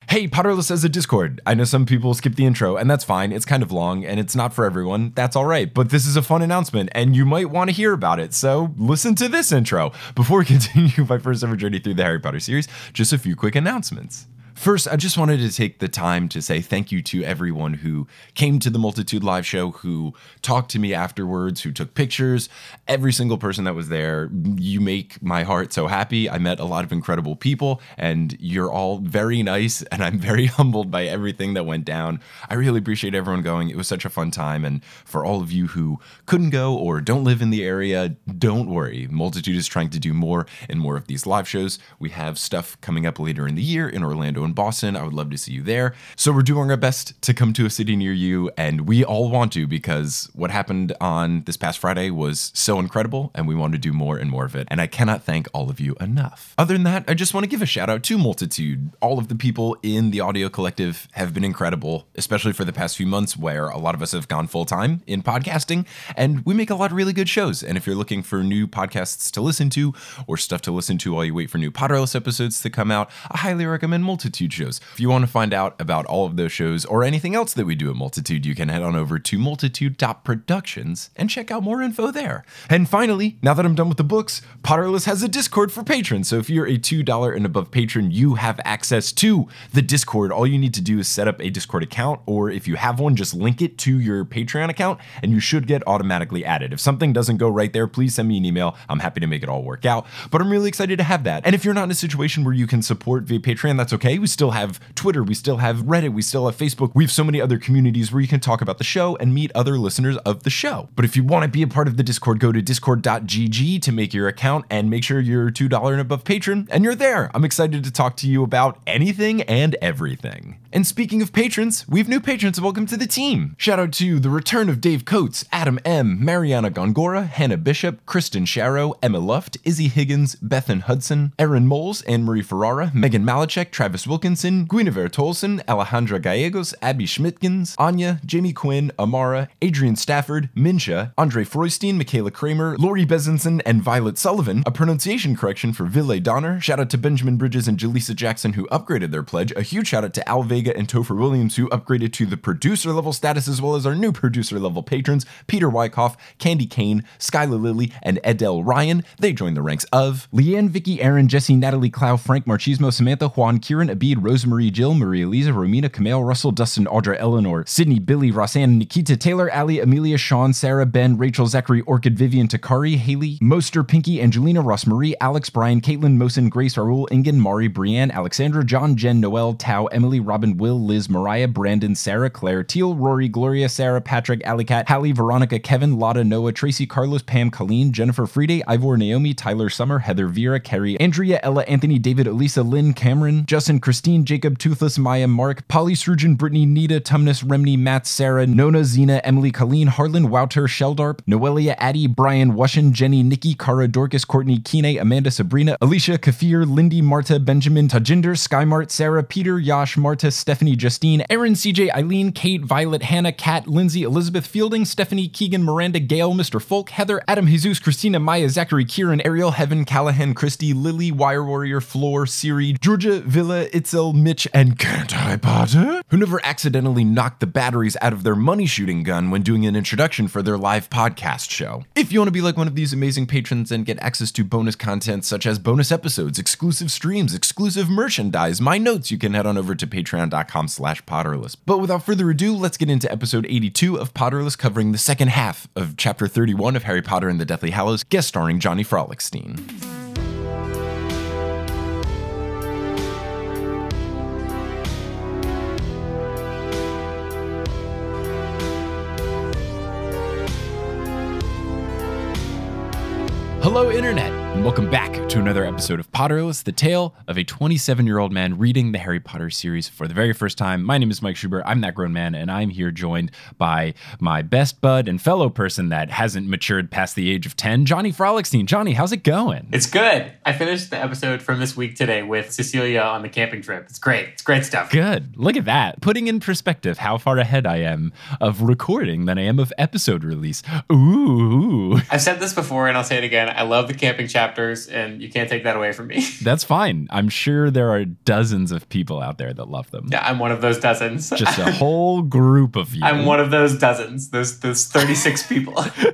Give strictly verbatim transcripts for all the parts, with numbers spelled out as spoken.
Hey, Potterless has a Discord. I know some people skip the intro, and that's fine. It's kind of long, and it's not for everyone. That's all right. But this is a fun announcement, and you might want to hear about it. So listen to this intro. Before we continue my first ever journey through the Harry Potter series, just a few quick announcements. First, I just wanted to take the time to say thank you to everyone who came to the Multitude live show, who talked to me afterwards, who took pictures. Every single person that was there, you make my heart so happy. I met a lot of incredible people, and you're all very nice, and I'm very humbled by everything that went down. I really appreciate everyone going. It was such a fun time, and for all of you who couldn't go or don't live in the area, don't worry. Multitude is trying to do more and more of these live shows. We have stuff coming up later in the year in Orlando and Boston. I would love to see you there. So we're doing our best to come to a city near you, and we all want to, because what happened on this past Friday was so incredible, and we want to do more and more of it. And I cannot thank all of you enough. Other than that, I just want to give a shout out to Multitude. All of the people in the Audio Collective have been incredible, especially for the past few months where a lot of us have gone full time in podcasting, and we make a lot of really good shows. And if you're looking for new podcasts to listen to or stuff to listen to while you wait for new Potterless episodes to come out, I highly recommend Multitude shows. If you want to find out about all of those shows or anything else that we do at Multitude, you can head on over to multitude dot productions and check out more info there. And finally, now that I'm done with the books, Potterless has a Discord for patrons. So if you're a two dollars and above patron, you have access to the Discord. All you need to do is set up a Discord account, or if you have one, just link it to your Patreon account and you should get automatically added. If something doesn't go right there, please send me an email. I'm happy to make it all work out, but I'm really excited to have that. And if you're not in a situation where you can support via Patreon, that's okay. We still have Twitter, we still have Reddit, we still have Facebook. We have so many other communities where you can talk about the show and meet other listeners of the show. But if you want to be a part of the Discord, go to discord dot g g to make your account and make sure you're a two dollars and above patron, and you're there. I'm excited to talk to you about anything and everything. And speaking of patrons, we have new patrons. Welcome to the team. Shout out to the return of Dave Coates, Adam M., Mariana Gongora, Hannah Bishop, Kristen Sharrow, Emma Luft, Izzy Higgins, Bethan Hudson, Erin Moles, Anne-Marie Ferrara, Megan Malachek, Travis Wilkinson, Guinevere Tolson, Alejandra Gallegos, Abby Schmidtkins, Anya, Jamie Quinn, Amara, Adrian Stafford, Minsha, Andre Freustein, Michaela Kramer, Lori Bezenson, and Violet Sullivan. A pronunciation correction for Ville Donner. Shout out to Benjamin Bridges and Jaleesa Jackson, who upgraded their pledge. A huge shout out to Al Vega and Topher Williams, who upgraded to the producer level status, as well as our new producer level patrons, Peter Wyckoff, Candy Kane, Skylar Lilly, and Edel Ryan. They joined the ranks of Leanne, Vicky, Aaron, Jesse, Natalie, Clow, Frank, Marchismo, Samantha, Juan, Kieran, Abid, Rosemarie, Jill, Maria Lisa, Romina, Camille, Russell, Dustin, Audra, Eleanor, Sydney, Billy, Rosanne, Nikita, Taylor, Ali, Amelia, Sean, Sarah, Ben, Rachel, Zachary, Orchid, Vivian, Takari, Haley, Moster, Pinky, Angelina, Ross Marie, Alex, Brian, Caitlin, Mosin, Grace, Raul, Ingen, Mari, Brianne, Alexandra, John, Jen, Noel, Tao, Emily, Robin, Will, Liz, Mariah, Brandon, Sarah, Claire, Teal, Rory, Gloria, Sarah, Patrick, Alicat, Hallie, Veronica, Kevin, Lotta, Noah, Tracy, Carlos, Pam, Colleen, Jennifer, Friede, Ivor, Naomi, Tyler, Summer, Heather, Vera, Carrie, Andrea, Ella, Anthony, David, Elisa, Lynn, Cameron, Justin, Christine, Jacob, Toothless, Maya, Mark, Polly, Surgeon, Brittany, Nita, Tumnus, Remney, Matt, Sarah, Nona, Zena, Emily, Colleen, Harlan, Wouter, Sheldarp, Noelia, Addie, Brian, Wushin, Jenny, Nikki, Cara, Dorcas, Courtney, Kine, Amanda, Sabrina, Alicia, Kafir, Lindy, Marta, Benjamin, Tajinder, Skymart, Sarah, Peter, Yash, Marta, Stephanie, Justine, Aaron, C J, Eileen, Kate, Violet, Hannah, Kat, Lindsay, Elizabeth, Fielding, Stephanie, Keegan, Miranda, Gail, Mister Folk, Heather, Adam, Jesus, Christina, Maya, Zachary, Kieran, Ariel, Heaven, Callahan, Christy, Lily, Wire Warrior, Floor, Siri, Georgia, Villa, Itzel, Mitch, and Can't I Potter, who never accidentally knocked the batteries out of their money shooting gun when doing an introduction for their live podcast show. If you want to be like one of these amazing patrons and get access to bonus content such as bonus episodes, exclusive streams, exclusive merchandise, my notes, you can head on over to patreon dot com slash potterless. But without further ado, let's get into episode eighty-two of Potterless, covering the second half of chapter thirty-one of Harry Potter and the Deathly Hallows, guest starring Johnny Frolickstein. Hello, Internet, and welcome back to another episode of Potterless, the tale of a twenty-seven-year-old man reading the Harry Potter series for the very first time. My name is Mike Schubert. I'm that grown man, and I'm here joined by my best bud and fellow person that hasn't matured past the age of ten, Johnny Frolickstein. Johnny, how's it going? It's good. I finished the episode from this week today with Cecilia on the camping trip. It's great. It's great stuff. Good. Look at that. Putting in perspective how far ahead I am of recording than I am of episode release. Ooh. I've said this before, and I'll say it again. I love the camping chat chapters, and you can't take that away from me. That's fine. I'm sure there are dozens of people out there that love them. Yeah, I'm one of those dozens. Just a whole group of you. I'm one of those dozens, those those thirty-six people.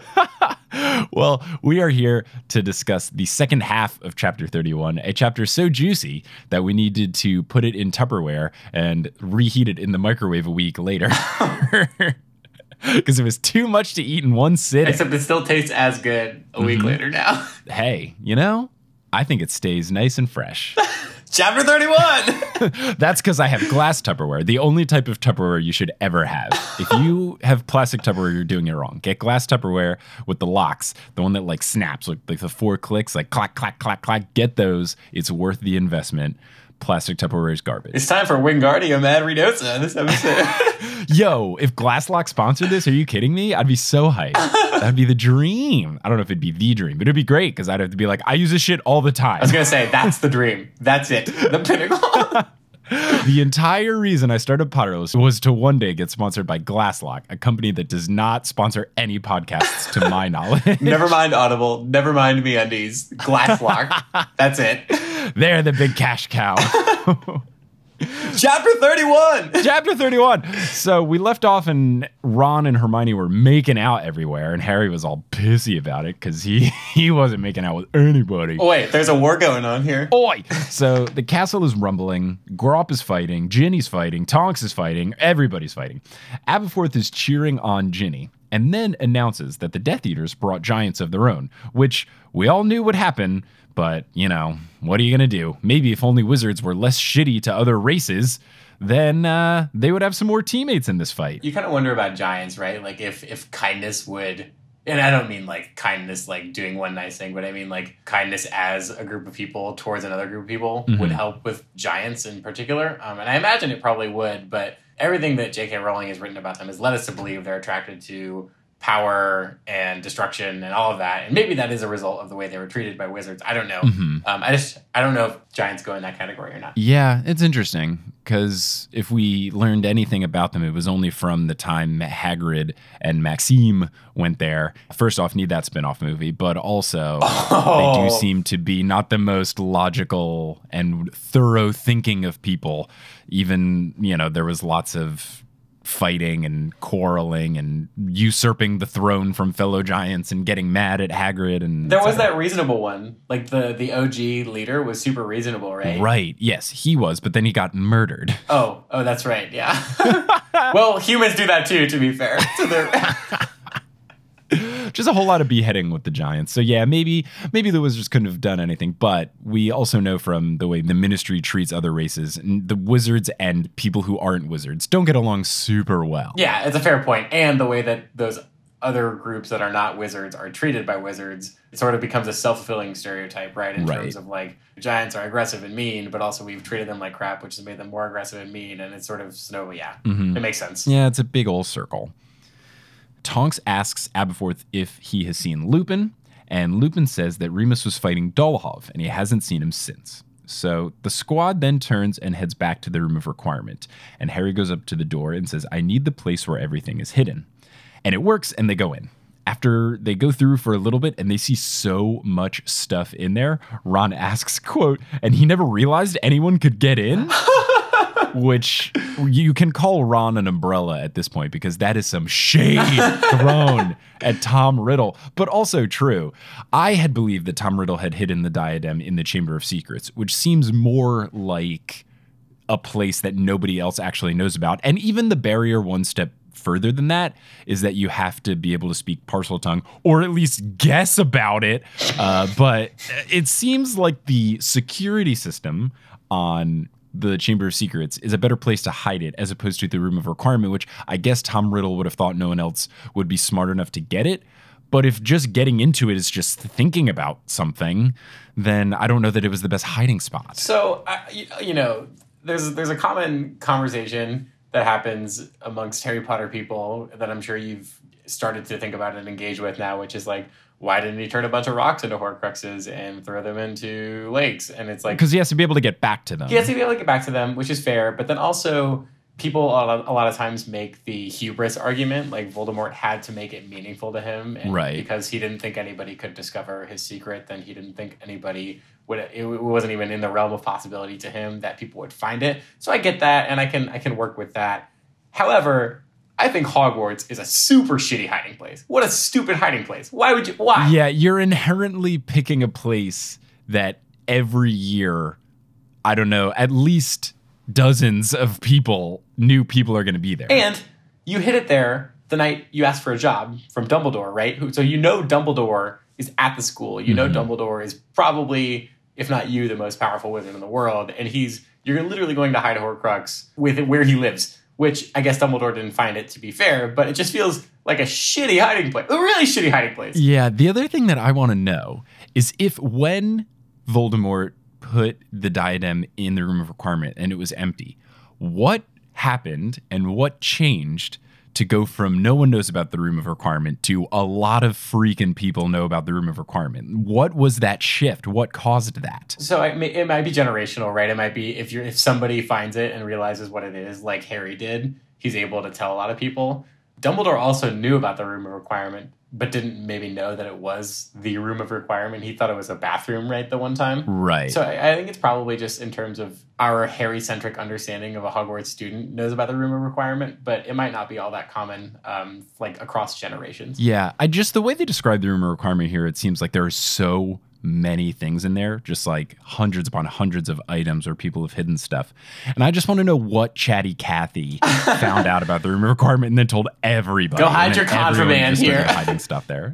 Well, we are here to discuss the second half of chapter thirty-one, a chapter so juicy that we needed to put it in Tupperware and reheat it in the microwave a week later. Because it was too much to eat in one sitting. Except it still tastes as good a week mm-hmm. later now. Hey, you know, I think it stays nice and fresh. Chapter thirty-one! That's because I have glass Tupperware, the only type of Tupperware you should ever have. If you have plastic Tupperware, you're doing it wrong. Get glass Tupperware with the locks, the one that like snaps, like, like the four clicks, like clack, clack, clack, clack. Get those. It's worth the investment. Plastic Tupperware is garbage. It's time for Wingardium Adridosa this episode. Yo, if Glasslock sponsored this, are you kidding me? I'd be so hyped. That'd be the dream. I don't know if it'd be the dream, but it'd be great because I'd have to be like, I use this shit all the time. I was going to say, that's the dream. That's it. The pinnacle. The entire reason I started Potterless was to one day get sponsored by Glasslock, a company that does not sponsor any podcasts to my knowledge. Never mind Audible. Never mind MeUndies. Glasslock. That's it. They're the big cash cow. Chapter thirty-one. Chapter thirty-one. So we left off and Ron and Hermione were making out everywhere and Harry was all pissy about it because he, he wasn't making out with anybody. Oh, wait, there's a war going on here. Oi! So the castle is rumbling. Grawp is fighting. Ginny's fighting. Tonks is fighting. Everybody's fighting. Aberforth is cheering on Ginny and then announces that the Death Eaters brought giants of their own, which we all knew would happen. But, you know, what are you going to do? Maybe if only wizards were less shitty to other races, then uh, they would have some more teammates in this fight. You kind of wonder about giants, right? Like if, if kindness would, and I don't mean like kindness like doing one nice thing, but I mean like kindness as a group of people towards another group of people mm-hmm. would help with giants in particular. Um, and I imagine it probably would, but everything that J K Rowling has written about them has led us to believe they're attracted to power and destruction and all of that. And maybe that is a result of the way they were treated by wizards. I don't know. Mm-hmm. Um, I just, I don't know if giants go in that category or not. Yeah, it's interesting because if we learned anything about them, it was only from the time Hagrid and Maxime went there. First off, need that spin-off movie, but also oh. they do seem to be not the most logical and thorough thinking of people. Even, you know, there was lots of fighting and quarreling and usurping the throne from fellow giants and getting mad at Hagrid. And there was that reasonable one. Like the, the O G leader was super reasonable, right? Right. Yes, he was, but then he got murdered. Oh, oh, that's right. Yeah. Well, humans do that too, to be fair. So they're just a whole lot of beheading with the giants. So yeah, maybe maybe the wizards couldn't have done anything, but we also know from the way the ministry treats other races, the wizards and people who aren't wizards don't get along super well. Yeah, it's a fair point. And the way that those other groups that are not wizards are treated by wizards, it sort of becomes a self-fulfilling stereotype, right? In right. terms of like, giants are aggressive and mean, but also we've treated them like crap, which has made them more aggressive and mean, and it's sort of snow, yeah, mm-hmm. It makes sense. Yeah, it's a big old circle. Tonks asks Aberforth if he has seen Lupin, and Lupin says that Remus was fighting Dolohov, and he hasn't seen him since. So the squad then turns and heads back to the room of requirement, and Harry goes up to the door and says, I need the place where everything is hidden. And it works, and they go in. After they go through for a little bit and they see so much stuff in there, Ron asks, quote, and he never realized anyone could get in? Which you can call Ron an umbrella at this point because that is some shade thrown at Tom Riddle, but also true. I had believed that Tom Riddle had hidden the diadem in the Chamber of Secrets, which seems more like a place that nobody else actually knows about. And even the barrier one step further than that is that you have to be able to speak Parseltongue or at least guess about it. Uh, but it seems like the security system on the Chamber of Secrets is a better place to hide it as opposed to the Room of Requirement, which I guess Tom Riddle would have thought no one else would be smart enough to get it. But if just getting into it is just thinking about something, then I don't know that it was the best hiding spot. So, uh, you know, there's there's a common conversation that happens amongst Harry Potter people that I'm sure you've started to think about and engage with now, which is like, why didn't he turn a bunch of rocks into Horcruxes and throw them into lakes? And it's like, because he has to be able to get back to them. He has to be able to get back to them, which is fair. But then also, people a lot, a lot of times make the hubris argument, like Voldemort had to make it meaningful to him, and right. because he didn't think anybody could discover his secret, then he didn't think anybody would. It wasn't even in the realm of possibility to him that people would find it. So I get that, and I can I can work with that. However, I think Hogwarts is a super shitty hiding place. What a stupid hiding place. Why would you? Why? Yeah, you're inherently picking a place that every year, I don't know, at least dozens of people, new people are going to be there. And you hit it there the night you asked for a job from Dumbledore, right? Who, so you know Dumbledore is at the school. You know mm-hmm. Dumbledore is probably, if not you, the most powerful wizard in the world. And he's you're literally going to hide a Horcrux with where he lives, which I guess Dumbledore didn't find it to be fair, but it just feels like a shitty hiding place. A really shitty hiding place. Yeah, the other thing that I want to know is if when Voldemort put the diadem in the Room of Requirement and it was empty, what happened and what changed to go from no one knows about the Room of Requirement to a lot of freaking people know about the Room of Requirement? What was that shift? What caused that? So it, may, it might be generational, right? It might be if you're if somebody finds it and realizes what it is, like Harry did, he's able to tell a lot of people. Dumbledore also knew about the Room of Requirement, but didn't maybe know that it was the Room of Requirement. He thought it was a bathroom, right, the one time. Right. So I, I think it's probably just in terms of our Harry-centric understanding of a Hogwarts student knows about the Room of Requirement, but it might not be all that common, um, like, across generations. Yeah, I just, the way they describe the Room of Requirement here, it seems like there are so many things in there, just like hundreds upon hundreds of items where people have hidden stuff. And I just want to know what Chatty Cathy found out about the Room of Requirement and then told everybody. Go hide your contraband here. Hiding stuff there.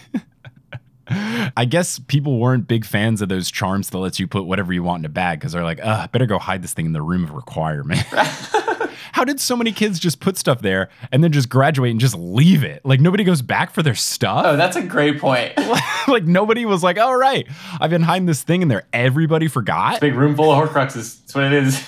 I guess people weren't big fans of those charms that lets you put whatever you want in a bag because they're like, ugh, better go hide this thing in the Room of Requirement. How did so many kids just put stuff there and then just graduate and just leave it? Like, nobody goes back for their stuff? Oh, that's a great point. Like, nobody was like, all right, I've been hiding this thing in there. Everybody forgot? Big room full of Horcruxes. That's what it is.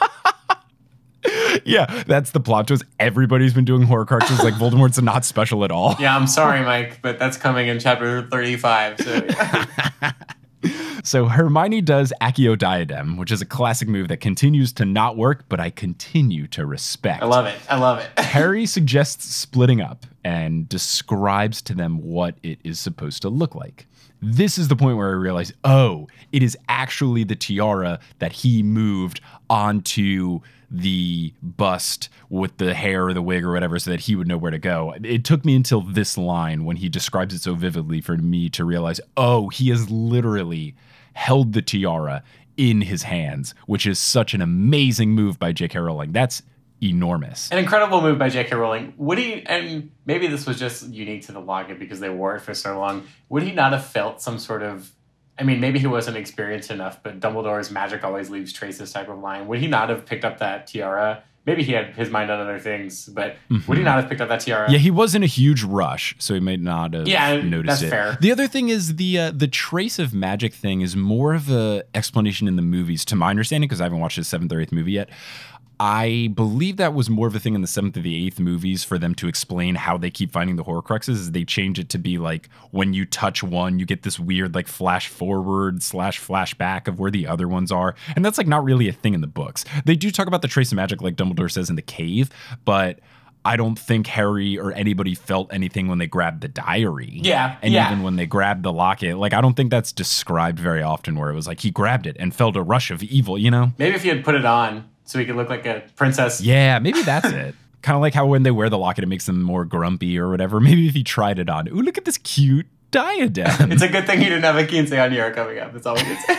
Yeah, that's the plot twist. Everybody's been doing Horcruxes. Like, Voldemort's not special at all. Yeah, I'm sorry, Mike, but that's coming in chapter thirty-five. So, yeah. So Hermione does Accio Diadem, which is a classic move that continues to not work, but I continue to respect. I love it. I love it. Harry suggests splitting up and describes to them what it is supposed to look like. This is the point where I realize, oh, it is actually the tiara that he moved onto the bust with the hair or the wig or whatever so that he would know where to go. It took me until this line when he describes it so vividly for me to realize, oh, he has literally held the tiara in his hands, which is such an amazing move by J K Rowling. That's enormous. An incredible move by J K Rowling. Would he, and maybe this was just unique to the locket because they wore it for so long, would he not have felt some sort of, I mean, maybe he wasn't experienced enough, but Dumbledore's magic always leaves traces type of line. Would he not have picked up that tiara? Maybe he had his mind on other things, but mm-hmm. would he not have picked up that tiara? Yeah, he was in a huge rush, so he may not have yeah, noticed that's it. Fair. The other thing is the uh, the trace of magic thing is more of a explanation in the movies, to my understanding, because I haven't watched the seventh or eighth movie yet. I believe that was more of a thing in the seventh or the eighth movies for them to explain how they keep finding the Horcruxes. Is they change it to be like when you touch one, you get this weird like flash forward slash flashback of where the other ones are. And that's like not really a thing in the books. They do talk about the trace of magic like Dumbledore says in the cave, but I don't think Harry or anybody felt anything when they grabbed the diary. Yeah. And yeah. even when they grabbed the locket, like I don't think that's described very often where it was like he grabbed it and felt a rush of evil, you know? Maybe if he had put it on so he could look like a princess. Yeah, maybe that's it. Kind of like how when they wear the locket, it makes them more grumpy or whatever. Maybe if he tried it on, ooh, look at this cute diadem. It's a good thing he didn't have a Quince Añera coming up. That's all we can say.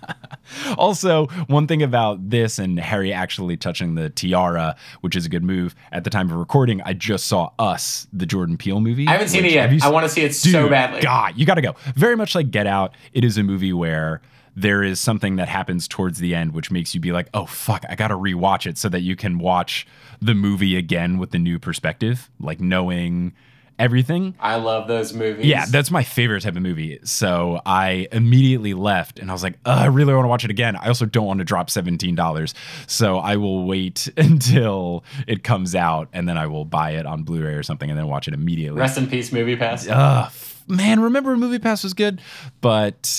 Also, one thing about this and Harry actually touching the tiara, which is a good move, at the time of recording, I just saw Us, the Jordan Peele movie. I haven't seen it yet. I want to see it Dude, so badly. God, you got to go. Very much like Get Out, it is a movie where there is something that happens towards the end which makes you be like, oh, fuck, I got to rewatch it so that you can watch the movie again with the new perspective, like knowing everything. I love those movies. Yeah, that's my favorite type of movie. So I immediately left and I was like, I really want to watch it again. I also don't want to drop seventeen dollars. So I will wait until it comes out and then I will buy it on Blu-ray or something and then watch it immediately. Rest in peace, Movie Pass. Ugh, man, remember Movie Pass was good? But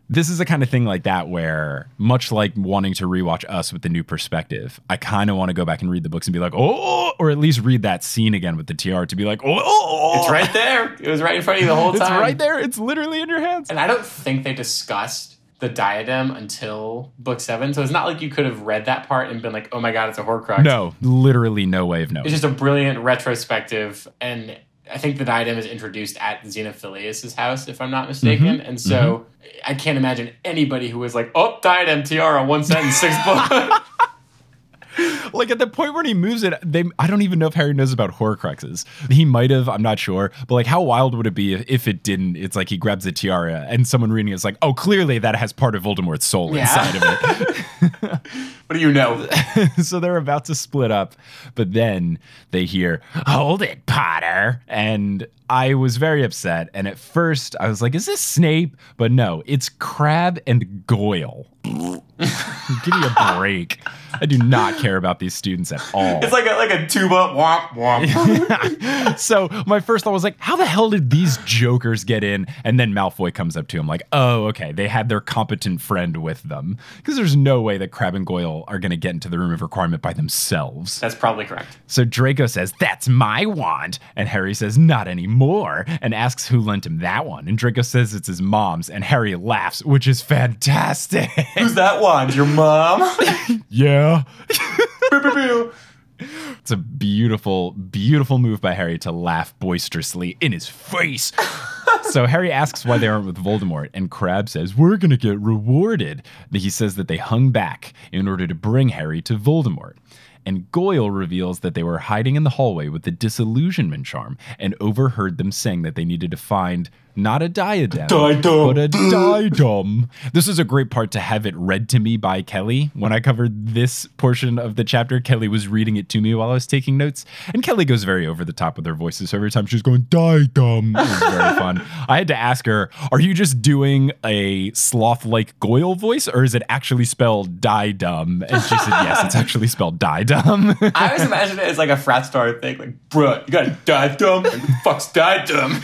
This is the kind of thing like that where, much like wanting to rewatch Us with the new perspective, I kind of want to go back and read the books and be like, oh, or at least read that scene again with the tiara to be like, oh. It's right there. It was right in front of you the whole time. It's right there. It's literally in your hands. And I don't think they discussed the diadem until book seven. So it's not like you could have read that part and been like, oh my God, it's a Horcrux. No, literally no way of knowing. It's just a brilliant retrospective. And I think the diadem is introduced at Xenophilius' house, if I'm not mistaken. Mm-hmm. And so mm-hmm. I can't imagine anybody who was like, oh, diadem, tiara, one sentence, six books. Like at the point where he moves it, they I don't even know if Harry knows about Horcruxes. He might have, I'm not sure. But like, how wild would it be if, if it didn't? It's like he grabs the tiara and someone reading it is like, oh, clearly that has part of Voldemort's soul yeah. inside of it. What do you know? So they're about to split up, but then they hear, hold it, Potter. And I was very upset. And at first I was like, is this Snape? But no, it's Crabbe and Goyle. Give me a break. I do not care about these students at all. It's like a, like a tuba. Womp, womp. So my first thought was like, how the hell did these jokers get in? And then Malfoy comes up to him like, oh, okay, they had their competent friend with them. Because there's no way that Crabbe and Goyle are going to get into the room of requirement by themselves. That's probably correct. So Draco says, that's my wand. And Harry says, not anymore. And asks who lent him that one. And Draco says it's his mom's. And Harry laughs, which is fantastic. Who's that wand? Your mom? Yeah. It's a beautiful, beautiful move by Harry to laugh boisterously in his face. So Harry asks why they aren't with Voldemort, and Crabbe says, we're going to get rewarded. He says that they hung back in order to bring Harry to Voldemort. And Goyle reveals that they were hiding in the hallway with the disillusionment charm and overheard them saying that they needed to find not a diadem, diadem. but a diadem. This is a great part to have it read to me by Kelly. When I covered this portion of the chapter, Kelly was reading it to me while I was taking notes. And Kelly goes very over the top with her voices. So every time she's going, diadem, it was very fun. I had to ask her, are you just doing a sloth-like Goyle voice, or is it actually spelled diadem? And she said, yes, it's actually spelled diadem. I always imagine it as like a frat star thing. Like, bruh, you got a diadem? Like, the fuck's diadem?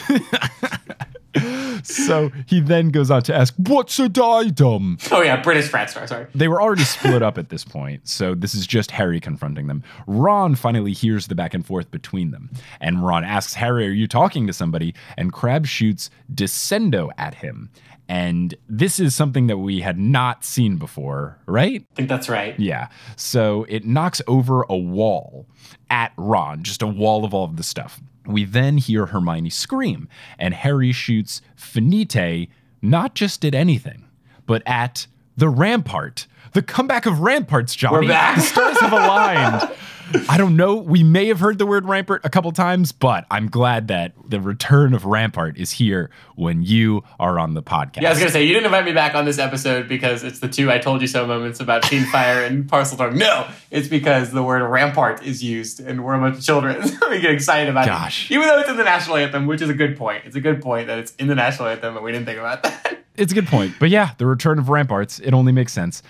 So he then goes on to ask, what's a diadem? Oh yeah, British frat star, sorry. They were already split up at this point, so this is just Harry confronting them. Ron finally hears the back and forth between them, and Ron asks Harry, are you talking to somebody? And Crabbe shoots Descendo at him. And this is something that we had not seen before, right? I think that's right. Yeah. So it knocks over a wall at Ron, just a wall of all of the stuff. We then hear Hermione scream, and Harry shoots Finite not just at anything, but at the Rampart. The comeback of Ramparts, Johnny. We're back. The stars have aligned. I don't know. We may have heard the word Rampart a couple times, but I'm glad that the return of Rampart is here when you are on the podcast. Yeah, I was going to say, you didn't invite me back on this episode because it's the two I told you so moments about Fiendfire and Parseltongue. No, it's because the word Rampart is used and we're a bunch of children. We get excited about Gosh. it. Even though it's in the national anthem, which is a good point. It's a good point that it's in the national anthem and we didn't think about that. It's a good point. But yeah, the return of Ramparts, it only makes sense.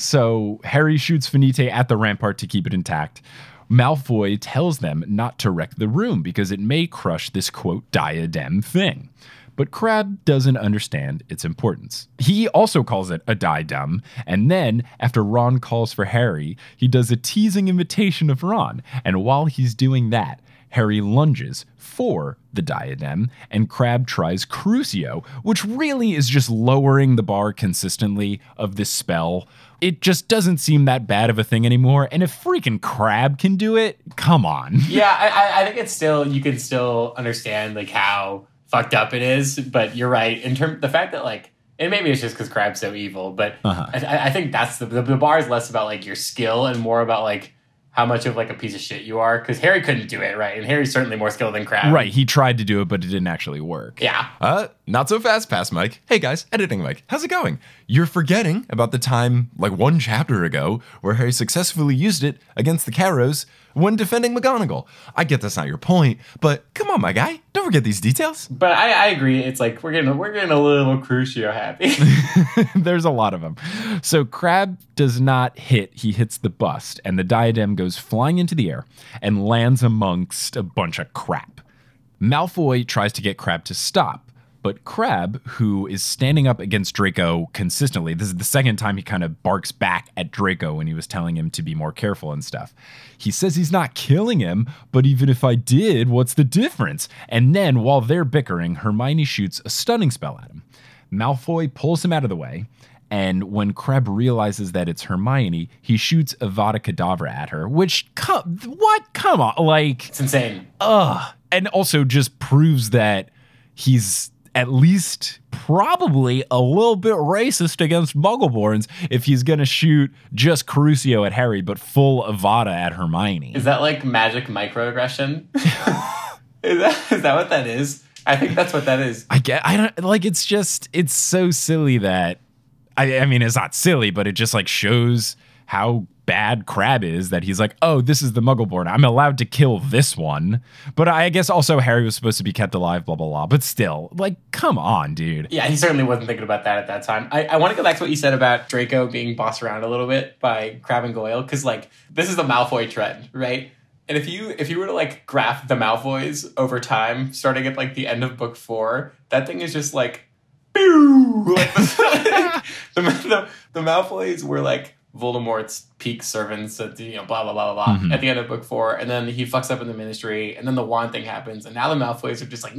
So Harry shoots Finite at the Rampart to keep it intact. Malfoy tells them not to wreck the room because it may crush this, quote, diadem thing. But Crabbe doesn't understand its importance. He also calls it a diadem, and then, after Ron calls for Harry, he does a teasing imitation of Ron, and while he's doing that, Harry lunges for the diadem, and Crabbe tries Crucio, which really is just lowering the bar consistently of this spell. It just doesn't seem that bad of a thing anymore, and if freaking Crabbe can do it, come on. Yeah, I, I think it's still, you can still understand like how fucked up it is, but you're right. In terms, the fact that like, and maybe it's just because Crabbe's so evil, but uh-huh. I, I think that's the, the the bar is less about like your skill and more about like how much of like a piece of shit you are, because Harry couldn't do it, right? And Harry's certainly more skilled than Crabbe. Right, he tried to do it, but it didn't actually work. Yeah. Uh, not so fast, Pass Mike. Hey guys, editing Mike, how's it going? You're forgetting about the time, like one chapter ago, where Harry successfully used it against the Carrows when defending McGonagall. I get that's not your point, but come on, my guy, don't forget these details. But I, I agree. It's like we're getting we're getting a little Crucio happy. There's a lot of them. So Crabbe does not hit. He hits the bust, and the diadem goes flying into the air and lands amongst a bunch of crap. Malfoy tries to get Crabbe to stop, But Crabbe, who is standing up against Draco consistently, this is the second time he kind of barks back at Draco when he was telling him to be more careful and stuff. He says he's not killing him, but even if I did, what's the difference? And then while they're bickering, Hermione shoots a stunning spell at him. Malfoy pulls him out of the way, and when Crabbe realizes that it's Hermione, he shoots Avada Kedavra at her, which, come, what? Come on, like... It's insane. Ugh. And also just proves that he's at least probably a little bit racist against Muggleborns if he's going to shoot just Crucio at Harry, but full Avada at Hermione. Is that like magic microaggression? is, that, is that what that is? I think that's what that is. I get, I don't, like, it's just, it's so silly that, I, I mean, it's not silly, but it just like shows how bad Crabbe is that he's like, oh, this is the Muggleborn. I'm allowed to kill this one. But I guess also Harry was supposed to be kept alive, blah, blah, blah. But still, like, come on, dude. Yeah, he certainly wasn't thinking about that at that time. I, I want to go back to what you said about Draco being bossed around a little bit by Crabbe and Goyle, because, like, this is the Malfoy trend, right? And if you if you were to, like, graph the Malfoys over time, starting at, like, the end of book four, that thing is just, like, boo! Like, the, the, the, the Malfoys were, like, Voldemort's peak servants at the, you know, blah, blah, blah, blah, blah, mm-hmm. at the end of book four. And then he fucks up in the Ministry, and then the wand thing happens. And now the Malfoys are just like,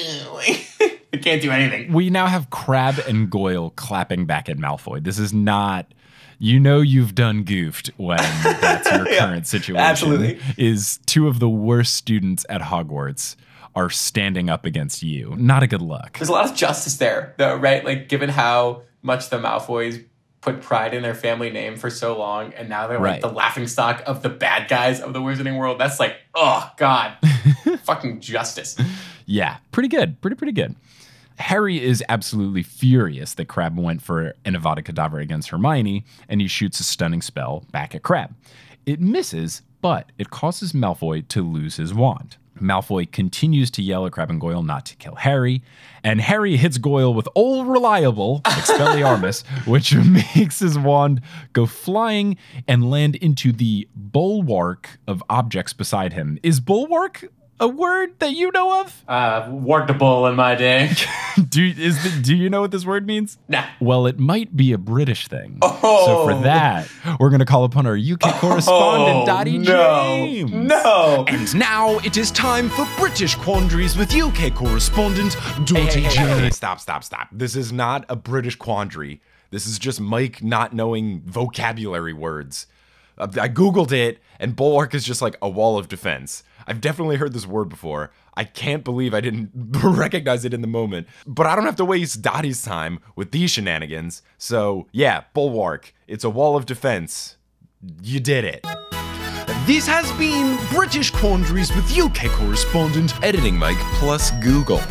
they can't do anything. We now have Crabbe and Goyle clapping back at Malfoy. This is not, you know, you've done goofed when that's your yeah, current situation. Absolutely. Is two of the worst students at Hogwarts are standing up against you. Not a good look. There's a lot of justice there, though, right? Like, given how much the Malfoys put pride in their family name for so long, and now they're right. like the laughingstock of the bad guys of the Wizarding world. That's like, oh, God. Fucking justice. Yeah, pretty good. Pretty, pretty good. Harry is absolutely furious that Crabbe went for an Avada Kedavra against Hermione, and he shoots a stunning spell back at Crabbe. It misses, but it causes Malfoy to lose his wand. Malfoy continues to yell at Crabbe and Goyle not to kill Harry, and Harry hits Goyle with Old Reliable, Expelliarmus, which makes his wand go flying and land into the bulwark of objects beside him. Is bulwark a word that you know of? Uh, workable in my day. do is the, do you know what this word means? Nah. Well, it might be a British thing. Oh. So for that, we're going to call upon our U K correspondent, oh, Dottie no. James. No. And now it is time for British Quandaries with U K correspondent, Dottie hey, hey, James. Hey, hey, stop, stop, stop. This is not a British quandary. This is just Mike not knowing vocabulary words. Uh, I Googled it, and bulwark is just like a wall of defense. I've definitely heard this word before. I can't believe I didn't recognize it in the moment. But I don't have to waste Dottie's time with these shenanigans. So, yeah, bulwark. It's a wall of defense. You did it. This has been British Quandaries with U K correspondent, Editing Mike plus Google.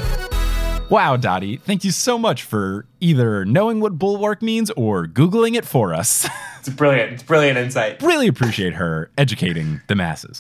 Wow, Dottie, thank you so much for either knowing what bulwark means or Googling it for us. It's brilliant. It's brilliant insight. Really appreciate her educating the masses.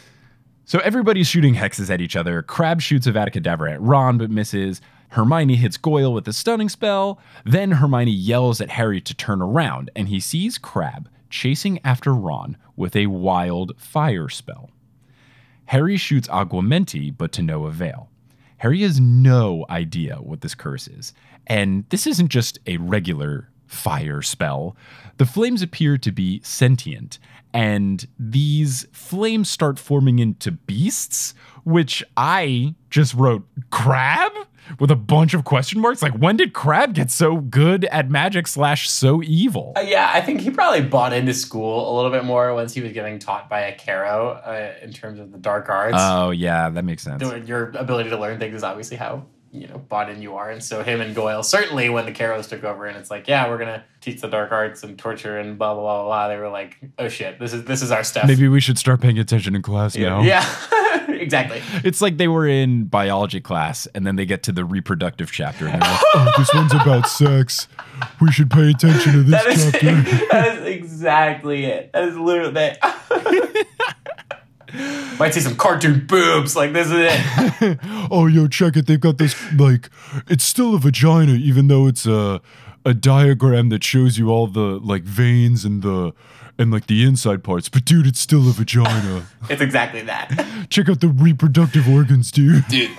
So everybody's shooting hexes at each other. Crabbe shoots Avada Kedavra at Ron, but misses. Hermione hits Goyle with a stunning spell. Then Hermione yells at Harry to turn around, and he sees Crabbe chasing after Ron with a wild fire spell. Harry shoots Aguamenti, but to no avail. Harry has no idea what this curse is, and this isn't just a regular fire spell. The flames appear to be sentient, and these flames start forming into beasts, which I just wrote Crabbe with a bunch of question marks. Like, when did Crabbe get so good at magic slash so evil? Uh, yeah, I think he probably bought into school a little bit more once he was getting taught by a Caro uh, in terms of the dark arts. Oh, yeah, that makes sense. Your ability to learn things is obviously how, you know, bought in you are. And so him and Goyle, certainly when the Caros took over and it's like, yeah, we're going to teach the dark arts and torture and blah, blah, blah, blah, they were like, oh shit, this is this is our stuff. Maybe we should start paying attention in class yeah. now. Yeah, exactly. It's like they were in biology class and then they get to the reproductive chapter and they're like, oh, this one's about sex. We should pay attention to this that is, chapter. That is exactly it. That is literally that. Might see some cartoon boobs. Like, this is it. Oh, yo, check it. They've got this, like, it's still a vagina, even though it's a a diagram that shows you all the, like, veins and the, and, like, the inside parts. But, dude, it's still a vagina. It's exactly that. Check out the reproductive organs, dude. Dude,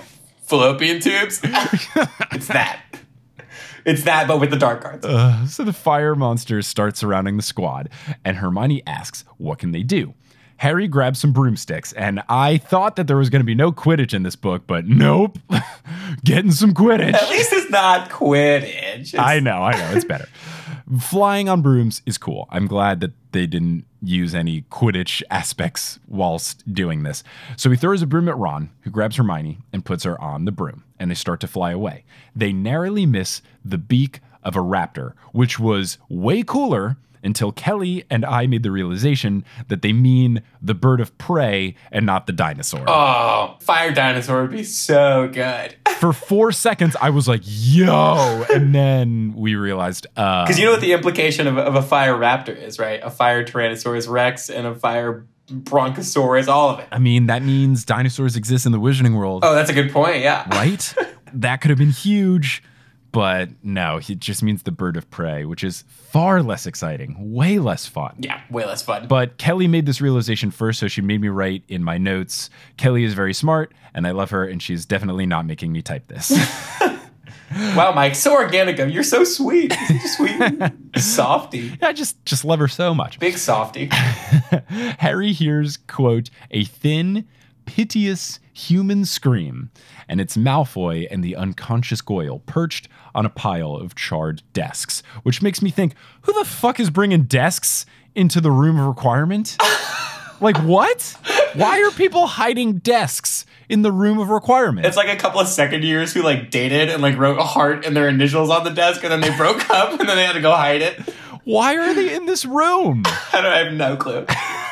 fallopian tubes. It's that. It's that, but with the dark cards. Uh, so the fire monsters start surrounding the squad, and Hermione asks, what can they do? Harry grabs some broomsticks, and I thought that there was going to be no Quidditch in this book, but nope. Getting some Quidditch. At least it's not Quidditch. It's- I know, I know. It's better. Flying on brooms is cool. I'm glad that they didn't use any Quidditch aspects whilst doing this. So he throws a broom at Ron, who grabs Hermione and puts her on the broom, and they start to fly away. They narrowly miss the beak of a raptor, which was way cooler until Kelly and I made the realization that they mean the bird of prey and not the dinosaur. Oh, fire dinosaur would be so good. For four seconds, I was like, yo. And then we realized. Because uh, you know what the implication of, of a fire raptor is, right? A fire Tyrannosaurus Rex and a fire Bronchosaurus, all of it. I mean, that means dinosaurs exist in the Wizarding World. Oh, that's a good point, yeah. Right? That could have been huge. But no, it just means the bird of prey, which is far less exciting, way less fun. Yeah, way less fun. But Kelly made this realization first, so she made me write in my notes. Kelly is very smart, and I love her, and she's definitely not making me type this. Wow, Mike, so organic. You're so sweet. You're such a sweet softy. I just, just love her so much. Big softy. Harry hears, quote, a thin, piteous human scream, and it's Malfoy and the unconscious Goyle perched on a pile of charred desks, which makes me think, who the fuck is bringing desks into the room of requirement? Like, what? Why are people hiding desks in the room of requirement? It's like a couple of second years who like dated and like wrote a heart and their initials on the desk, and then they broke up and then they had to go hide it. Why are they in this room? I don't I have no clue.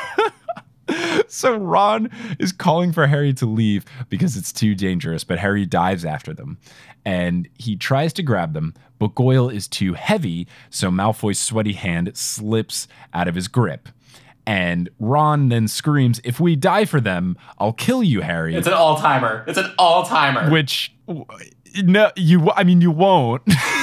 So Ron is calling for Harry to leave because it's too dangerous, but Harry dives after them. And he tries to grab them, but Goyle is too heavy, so Malfoy's sweaty hand slips out of his grip. And Ron then screams, if we die for them, I'll kill you, Harry. It's an all-timer. It's an all-timer. Which, no, you, I mean, you won't.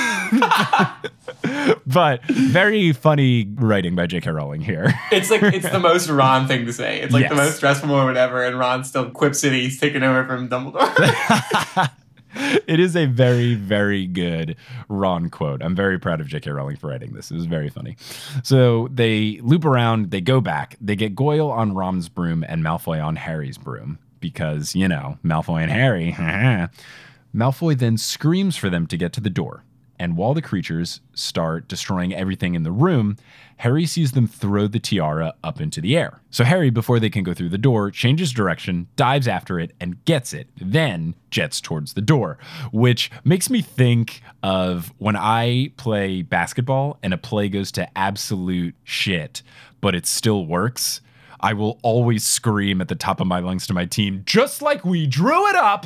But very funny writing by J K Rowling here. It's like, it's the most Ron thing to say. It's like yes. the most stressful moment ever, and Ron still quips it. He's taken over from Dumbledore. It is a very, very good Ron quote. I'm very proud of J K Rowling for writing this. It was very funny. So they loop around, they go back, they get Goyle on Ron's broom and Malfoy on Harry's broom because, you know, Malfoy and Harry. Malfoy then screams for them to get to the door. And while the creatures start destroying everything in the room, Harry sees them throw the tiara up into the air. So Harry, before they can go through the door, changes direction, dives after it, and gets it, then jets towards the door, which makes me think of when I play basketball and a play goes to absolute shit, but it still works. I will always scream at the top of my lungs to my team, just like we drew it up.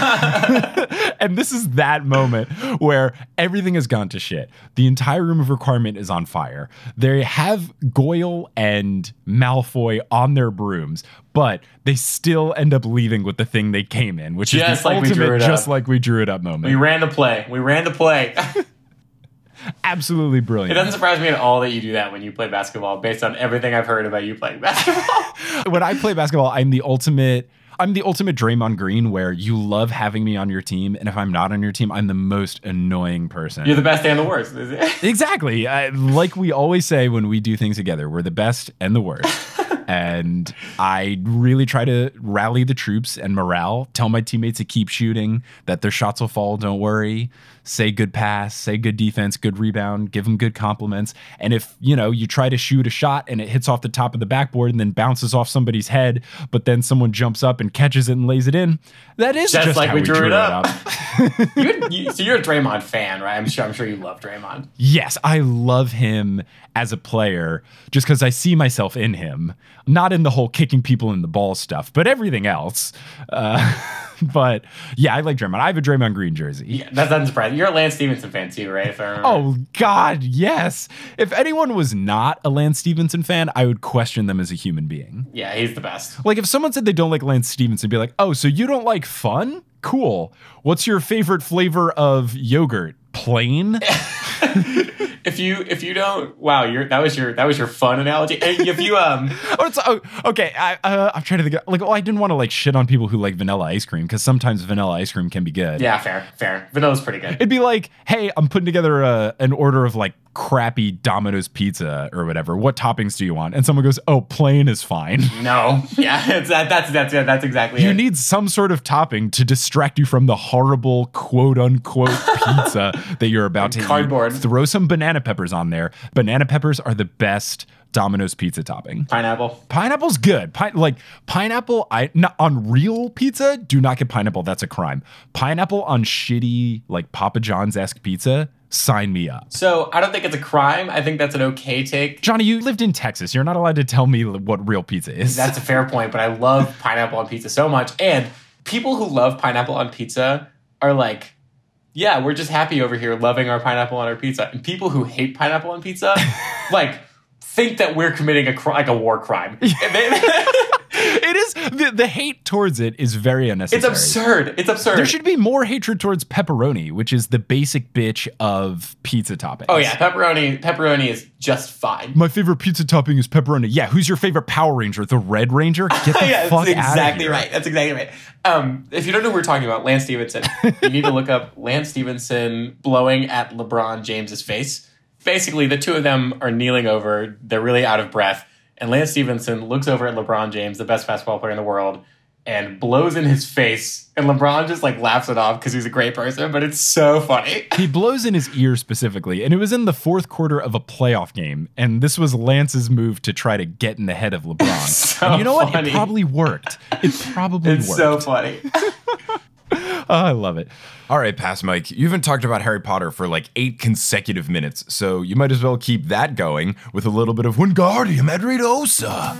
And this is that moment where everything has gone to shit. The entire room of requirement is on fire. They have Goyle and Malfoy on their brooms, but they still end up leaving with the thing they came in, which just is the like ultimate we drew it just up. like we drew it up moment. We ran the play. We ran the play. Absolutely It brilliant. doesn't surprise me at all that you do that when you play basketball, based on everything I've heard about you playing basketball. When I play basketball, I'm the ultimate I'm the ultimate Draymond Green, where you love having me on your team, and if I'm not on your team, I'm the most annoying person. You're the best and the worst. Exactly. I, like we always say when we do things together, we're the best and the worst. And I really try to rally the troops and morale, tell my teammates to keep shooting, that their shots will fall, don't worry. Say good pass, say good defense, good rebound, give them good compliments. And if, you know, you try to shoot a shot and it hits off the top of the backboard and then bounces off somebody's head, but then someone jumps up and catches it and lays it in, that is just, Just like how we we drew, drew it it up. up. you, you, so you're a Draymond fan, right? I'm sure. I'm sure you love Draymond. Yes, I love him as a player just because I see myself in him. Not in the whole kicking people in the ball stuff, but everything else. Uh, but yeah, I like Draymond. I have a Draymond Green jersey. Yeah, that doesn't surprise me. You're a Lance Stevenson fan too, right? If I remember. Oh, God, yes. If anyone was not a Lance Stevenson fan, I would question them as a human being. Yeah, he's the best. Like if someone said they don't like Lance Stevenson, be like, oh, so you don't like fun? Cool. What's your favorite flavor of yogurt? Plain? If if you if you don't, wow, you're that was your that was your fun analogy. If you um, oh, it's, oh okay, I uh, I'm trying to think of, like, oh, I didn't want to like shit on people who like vanilla ice cream because sometimes vanilla ice cream can be good. Yeah, fair, fair. Vanilla's pretty good. It'd be like, hey, I'm putting together a an order of like crappy Domino's pizza or whatever. What toppings do you want? And someone goes, oh, plain is fine. No, yeah, it's that that's that's yeah, that's exactly. You it. need some sort of topping to distract you from the horrible quote unquote pizza that you're about to Cardboard. eat. Throw some banana peppers on there. Banana peppers are the best Domino's pizza topping. Pineapple. Pineapple's good. Pi- like pineapple, I not on real pizza. Do not get pineapple. That's a crime. Pineapple on shitty like Papa John's-esque pizza. Sign me up. So I don't think it's a crime. I think that's an okay take. Johnny, you lived in Texas. You're not allowed to tell me what real pizza is. That's a fair point, but I love pineapple on pizza so much. And people who love pineapple on pizza are like, yeah, we're just happy over here loving our pineapple on our pizza. And people who hate pineapple on pizza, like, think that we're committing a cr- like a war crime. It is the, the hate towards it is very unnecessary. It's absurd. It's absurd. There should be more hatred towards pepperoni, which is the basic bitch of pizza toppings. Oh yeah, pepperoni. Pepperoni is just fine. My favorite pizza topping is pepperoni. Yeah, who's your favorite Power Ranger? The Red Ranger? Get the yeah, fuck that's out exactly of here. right. That's exactly right. Um, if you don't know who we're talking about, Lance Stevenson, you need to look up Lance Stevenson blowing at LeBron James's face. Basically, the two of them are kneeling over. They're really out of breath. And Lance Stevenson looks over at LeBron James, the best basketball player in the world, and blows in his face. And LeBron just like laughs it off because he's a great person, but it's so funny. He blows in his ear specifically, and it was in the fourth quarter of a playoff game. And this was Lance's move to try to get in the head of LeBron. So and you know what? funny. It probably worked. It probably It's worked. so funny. Oh, I love it. All right, Pass Mike, you haven't talked about Harry Potter for like eight consecutive minutes, so you might as well keep that going with a little bit of Wingardium Adridosa.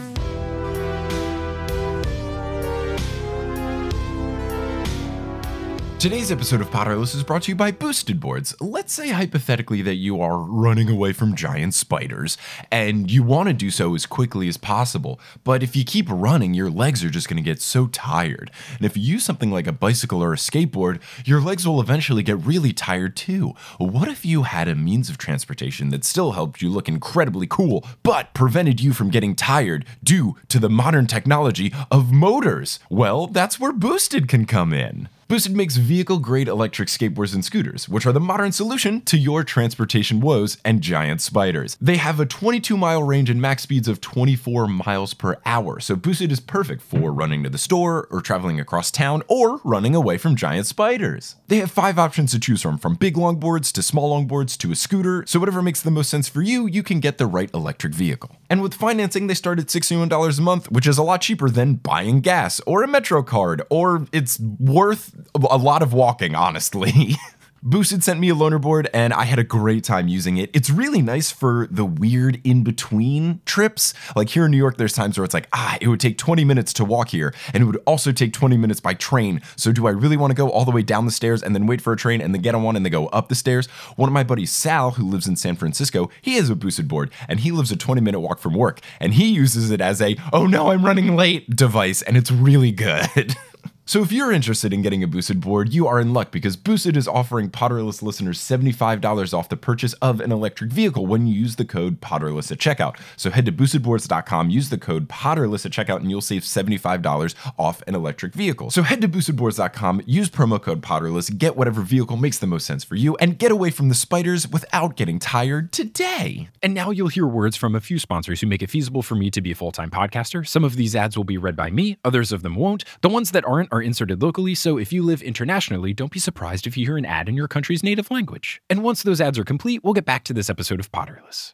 Today's episode of Potterless is brought to you by Boosted Boards. Let's say hypothetically that you are running away from giant spiders, and you want to do so as quickly as possible, but if you keep running, your legs are just going to get so tired. And if you use something like a bicycle or a skateboard, your legs will eventually get really tired too. What if you had a means of transportation that still helped you look incredibly cool, but prevented you from getting tired due to the modern technology of motors? Well, that's where Boosted can come in. Boosted makes vehicle-grade electric skateboards and scooters, which are the modern solution to your transportation woes and giant spiders. They have a twenty-two mile range and max speeds of twenty-four miles per hour, so Boosted is perfect for running to the store, or traveling across town, or running away from giant spiders. They have five options to choose from, from big longboards to small longboards to a scooter, so whatever makes the most sense for you, you can get the right electric vehicle. And with financing, they start at sixty-one dollars a month, which is a lot cheaper than buying gas, or a Metro card, or it's worth a lot of walking, honestly. Boosted sent me a loaner board and I had a great time using it. It's really nice for the weird in-between trips. Like here in New York, there's times where it's like, ah, it would take twenty minutes to walk here, and it would also take twenty minutes by train. So do I really want to go all the way down the stairs and then wait for a train and then get on one and then go up the stairs? One of my buddies, Sal, who lives in San Francisco, he has a Boosted board and he lives a twenty minute walk from work, and he uses it as a, oh no, I'm running late device, and it's really good. So if you're interested in getting a Boosted board, you are in luck, because Boosted is offering Potterless listeners seventy-five dollars off the purchase of an electric vehicle when you use the code Potterless at checkout. So head to boosted boards dot com, use the code Potterless at checkout, and you'll save seventy-five dollars off an electric vehicle. So head to boosted boards dot com, use promo code Potterless, get whatever vehicle makes the most sense for you, and get away from the spiders without getting tired today. And now you'll hear words from a few sponsors who make it feasible for me to be a full-time podcaster. Some of these ads will be read by me, others of them won't. The ones that aren't are inserted locally, so if you live internationally, don't be surprised if you hear an ad in your country's native language. And once those ads are complete, we'll get back to this episode of Potterless.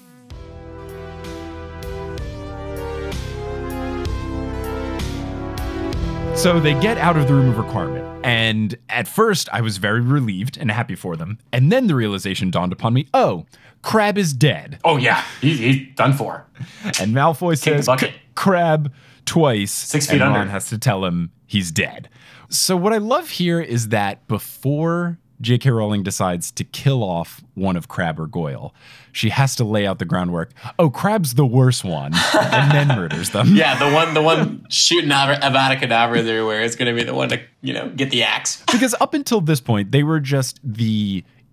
So they get out of the room of requirement, and at first I was very relieved and happy for them. And then the realization dawned upon me, oh, Crab is dead. Oh yeah, he's, he's done for. And Malfoy Kick the says, bucket. Crab twice. Six feet and Ron under. has to tell him he's dead. So what I love here is that before J K. Rowling decides to kill off one of Crab or Goyle, she has to lay out the groundwork. Oh, Crab's the worst one, and then murders them. Yeah, the one the one shooting Avada Kedavra everywhere is going to be the one to, you know, get the axe. Because up until this point, they were just the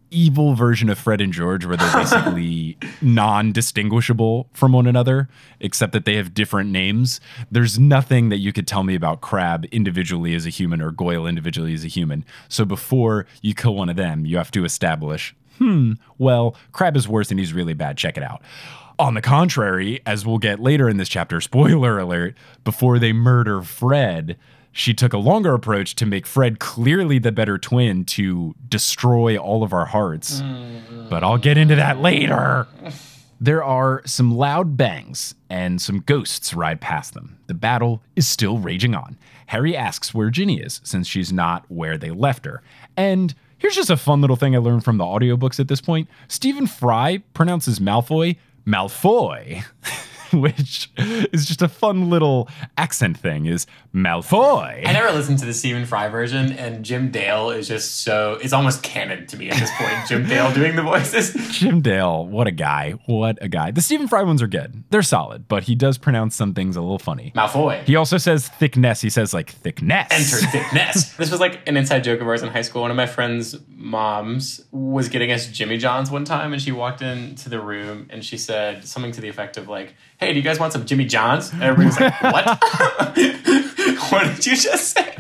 evil version of Fred and George where they're basically non-distinguishable from one another, except that they have different names. There's nothing that you could tell me about Crab individually as a human or Goyle individually as a human. So before you kill one of them, you have to establish, hmm, well, Crab is worse and he's really bad. Check it out. On the contrary, as we'll get later in this chapter, spoiler alert, before they murder Fred, she took a longer approach to make Fred clearly the better twin to destroy all of our hearts. Mm. But I'll get into that later. There are some loud bangs and some ghosts ride past them. The battle is still raging on. Harry asks where Ginny is, since she's not where they left her. And here's just a fun little thing I learned from the audiobooks at this point. Stephen Fry pronounces Malfoy Malfoy, which is just a fun little accent thing, is Malfoy. I never listened to the Stephen Fry version, and Jim Dale is just so, it's almost canon to me at this point, Jim Dale doing the voices. Jim Dale, what a guy, what a guy. The Stephen Fry ones are good. They're solid, but he does pronounce some things a little funny. Malfoy. He also says thickness. He says like thickness. Enter thickness. This was like an inside joke of ours in high school. One of my friend's moms was getting us Jimmy John's one time, and she walked into the room and she said something to the effect of like, hey, do you guys want some Jimmy John's? And everybody was like, what? What did you just say?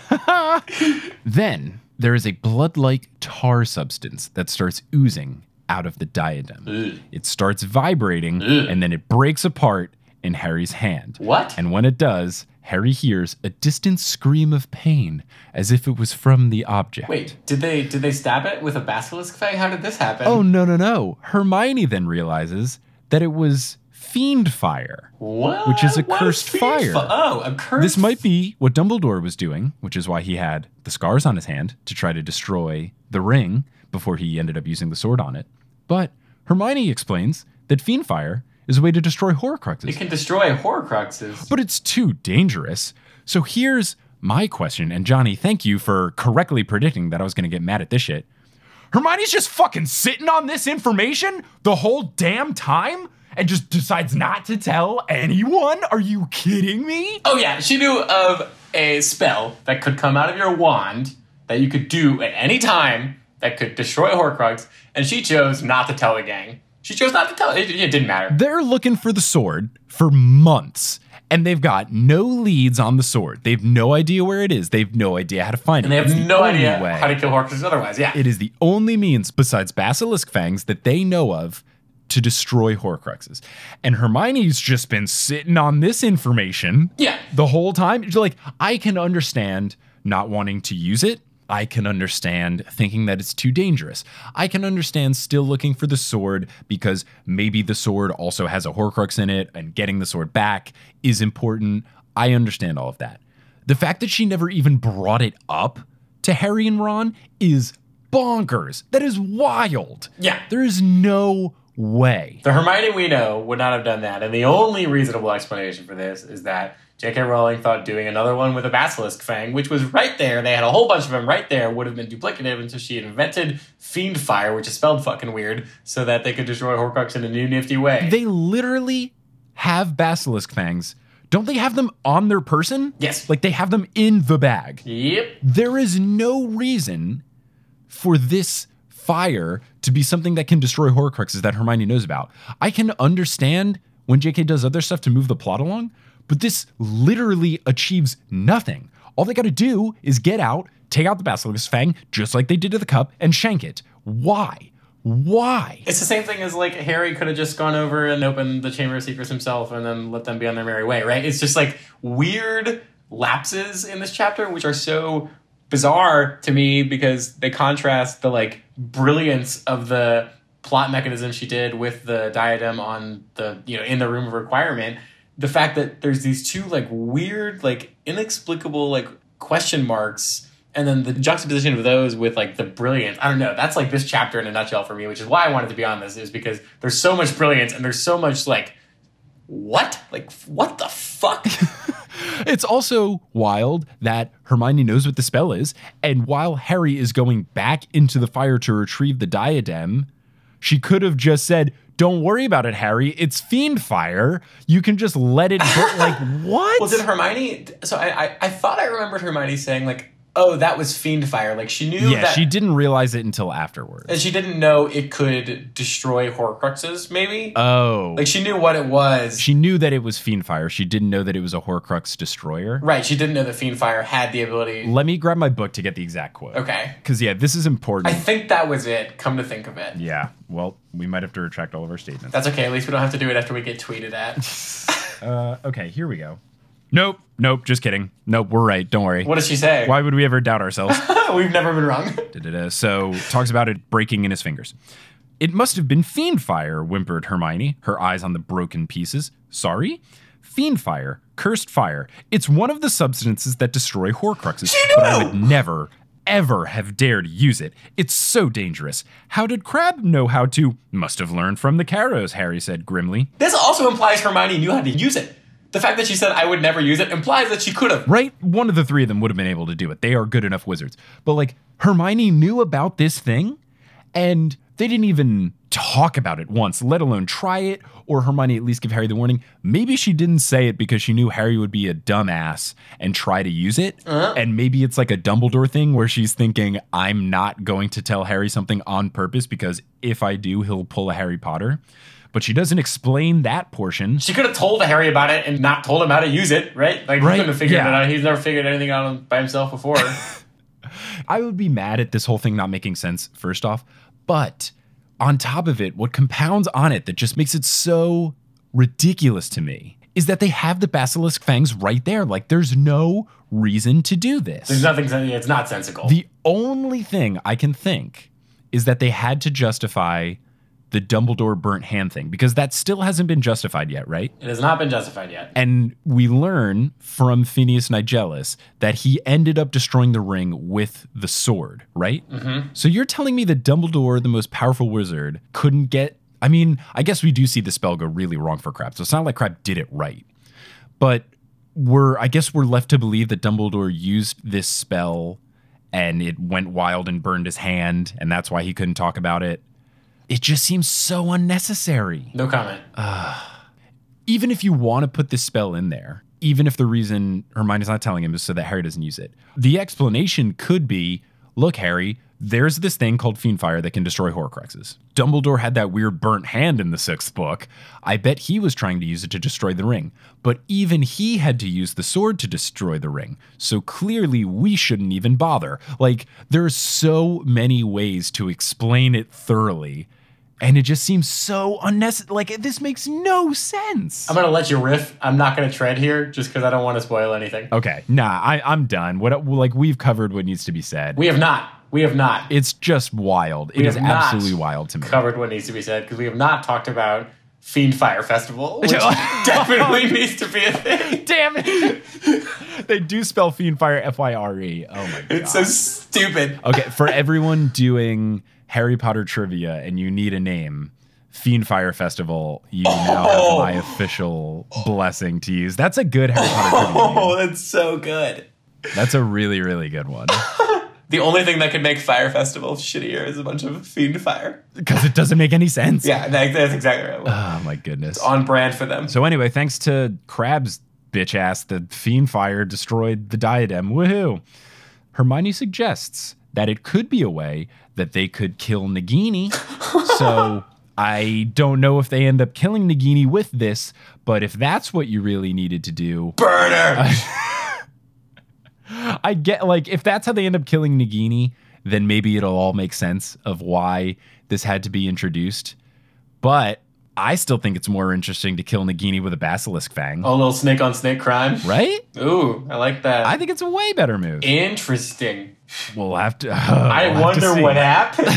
Then there is a blood-like tar substance that starts oozing out of the diadem. Ugh. It starts vibrating, Ugh. and then it breaks apart in Harry's hand. What? And when it does, Harry hears a distant scream of pain, as if it was from the object. Wait, did they did they stab it with a basilisk fang? How did this happen? Oh, no, no, no. Hermione then realizes that it was fiend fire. What? Which is a what cursed fire. Fi- oh, a cursed... This might be what Dumbledore was doing, which is why he had the scars on his hand to try to destroy the ring before he ended up using the sword on it. But Hermione explains that fiend fire is a way to destroy Horcruxes. It can destroy Horcruxes. But it's too dangerous. So here's my question, and Johnny, thank you for correctly predicting that I was going to get mad at this shit. Hermione's just fucking sitting on this information the whole damn time? And just decides not to tell anyone? Are you kidding me? Oh yeah, she knew of a spell that could come out of your wand that you could do at any time that could destroy Horcrux, and she chose not to tell the gang. She chose not to tell. It, it didn't matter. They're looking for the sword for months, and they've got no leads on the sword. They've no idea where it is. They've no idea how to find and it. And they have it's no the idea way. how to kill Horcruxes otherwise, yeah. It is the only means, besides basilisk fangs, that they know of to destroy Horcruxes. And Hermione's just been sitting on this information yeah. the whole time. She's like, I can understand not wanting to use it. I can understand thinking that it's too dangerous. I can understand still looking for the sword because maybe the sword also has a Horcrux in it and getting the sword back is important. I understand all of that. The fact that she never even brought it up to Harry and Ron is bonkers. That is wild. Yeah. There is no way. The Hermione we know would not have done that. And the only reasonable explanation for this is that J K Rowling thought doing another one with a basilisk fang, which was right there, they had a whole bunch of them right there, would have been duplicative, and so she had invented fiend fire, which is spelled fucking weird, so that they could destroy Horcrux in a new nifty way. They literally have basilisk fangs. Don't they have them on their person? Yes. Like they have them in the bag. Yep. There is no reason for this fire to be something that can destroy Horcruxes that Hermione knows about. I can understand when J K does other stuff to move the plot along, but this literally achieves nothing. All they got to do is get out, take out the basilisk fang, just like they did to the cup, and shank it. Why? Why? It's the same thing as like Harry could have just gone over and opened the Chamber of Secrets himself and then let them be on their merry way, right? It's just like weird lapses in this chapter, which are so bizarre to me because they contrast the like brilliance of the plot mechanism she did with the diadem on the, you know, in the room of requirement. The fact that there's these two like weird, like inexplicable, like question marks, and then the juxtaposition of those with like the brilliance. I don't know. That's like this chapter in a nutshell for me, which is why I wanted to be on this, is because there's so much brilliance and there's so much like, what? Like, what the fuck? It's also wild that Hermione knows what the spell is, and while Harry is going back into the fire to retrieve the diadem, she could have just said, don't worry about it, Harry. It's fiend fire. You can just let it burn. Like, what? Well, did Hermione... So I, I, I thought I remembered Hermione saying, like, oh, that was fiend fire. Like she knew Yeah, that. she didn't realize it until afterwards. And she didn't know it could destroy Horcruxes, maybe? Oh. Like she knew what it was. She knew that it was fiend fire. She didn't know that it was a Horcrux destroyer. Right, she didn't know that fiend fire had the ability. Let me grab my book to get the exact quote. Okay. Because, yeah, this is important. I think that was it, come to think of it. yeah. Well, we might have to retract all of our statements. That's okay, at least we don't have to do it after we get tweeted at. Uh, okay, here we go. Nope. Nope. Just kidding. Nope. We're right. Don't worry. What does she say? Why would we ever doubt ourselves? We've never been wrong. Da-da-da. So, talks about it breaking in his fingers. It must have been fiend fire, whimpered Hermione, her eyes on the broken pieces. Sorry? Fiend fire. Cursed fire. It's one of the substances that destroy Horcruxes. She knew! But I would never, ever have dared use it. It's so dangerous. How did Crabbe know how to? Must have learned from the Carrows, Harry said grimly. This also implies Hermione knew how to use it. The fact that she said, I would never use it, implies that she could have. Right? One of the three of them would have been able to do it. They are good enough wizards. But, like, Hermione knew about this thing, and they didn't even talk about it once, let alone try it, or Hermione at least give Harry the warning. Maybe she didn't say it because she knew Harry would be a dumbass and try to use it. Uh-huh. And maybe it's like a Dumbledore thing where she's thinking, I'm not going to tell Harry something on purpose because if I do, he'll pull a Harry Potter. But she doesn't explain that portion. She could have told Harry about it and not told him how to use it, right? Like, right? he couldn't have figured yeah. it out. He's never figured anything out by himself before. I would be mad at this whole thing not making sense, first off. But on top of it, what compounds on it that just makes it so ridiculous to me is that they have the basilisk fangs right there. Like, there's no reason to do this. There's nothing, it's not sensical. The only thing I can think is that they had to justify the Dumbledore burnt hand thing, because that still hasn't been justified yet, right? It has not been justified yet. And we learn from Phineas Nigellus that he ended up destroying the ring with the sword, right? Mm-hmm. So you're telling me that Dumbledore, the most powerful wizard, couldn't get... I mean, I guess we do see the spell go really wrong for Crabbe, so it's not like Crabbe did it right. But we're, I guess we're left to believe that Dumbledore used this spell and it went wild and burned his hand, and that's why he couldn't talk about it. It just seems so unnecessary. No comment. Uh, even if you want to put this spell in there, even if the reason Hermione's not telling him is so that Harry doesn't use it, the explanation could be, look, Harry, there's this thing called fiend fire that can destroy Horcruxes. Dumbledore had that weird burnt hand in the sixth book. I bet he was trying to use it to destroy the ring. But even he had to use the sword to destroy the ring. So clearly we shouldn't even bother. Like, there's so many ways to explain it thoroughly. And it just seems so unnecessary. Like, this makes no sense. I'm going to let you riff. I'm not going to tread here just because I don't want to spoil anything. Okay. Nah, I, I'm done. What Like, we've covered what needs to be said. We have not. We have not. It's just wild. It we is absolutely wild to me. Covered what needs to be said because we have not talked about Fiend Fire Festival, which definitely needs to be a thing. Damn it. They do spell Fiend Fire F Y R E. Oh, my God. It's so stupid. Okay, for everyone doing Harry Potter trivia and you need a name, Fiend Fire Festival, you oh. now have my official blessing to use. That's a good Harry Potter trivia name. Oh, that's so good. That's a really, really good one. The only thing that could make Fire Festival shittier is a bunch of Fiend Fire. Because it doesn't make any sense. Yeah, that, that's exactly right. Oh, my goodness. It's on brand for them. So anyway, thanks to Crabbe's bitch ass, the Fiend Fire destroyed the diadem. Woohoo. Hermione suggests that it could be a way that they could kill Nagini. So I don't know if they end up killing Nagini with this, but if that's what you really needed to do... Burn her! Uh, I get, like, if that's how they end up killing Nagini, then maybe it'll all make sense of why this had to be introduced. But I still think it's more interesting to kill Nagini with a basilisk fang. Oh, a little snake on snake crime. Right? Ooh, I like that. I think it's a way better move. Interesting. We'll have to... Uh, I we'll wonder have what happens.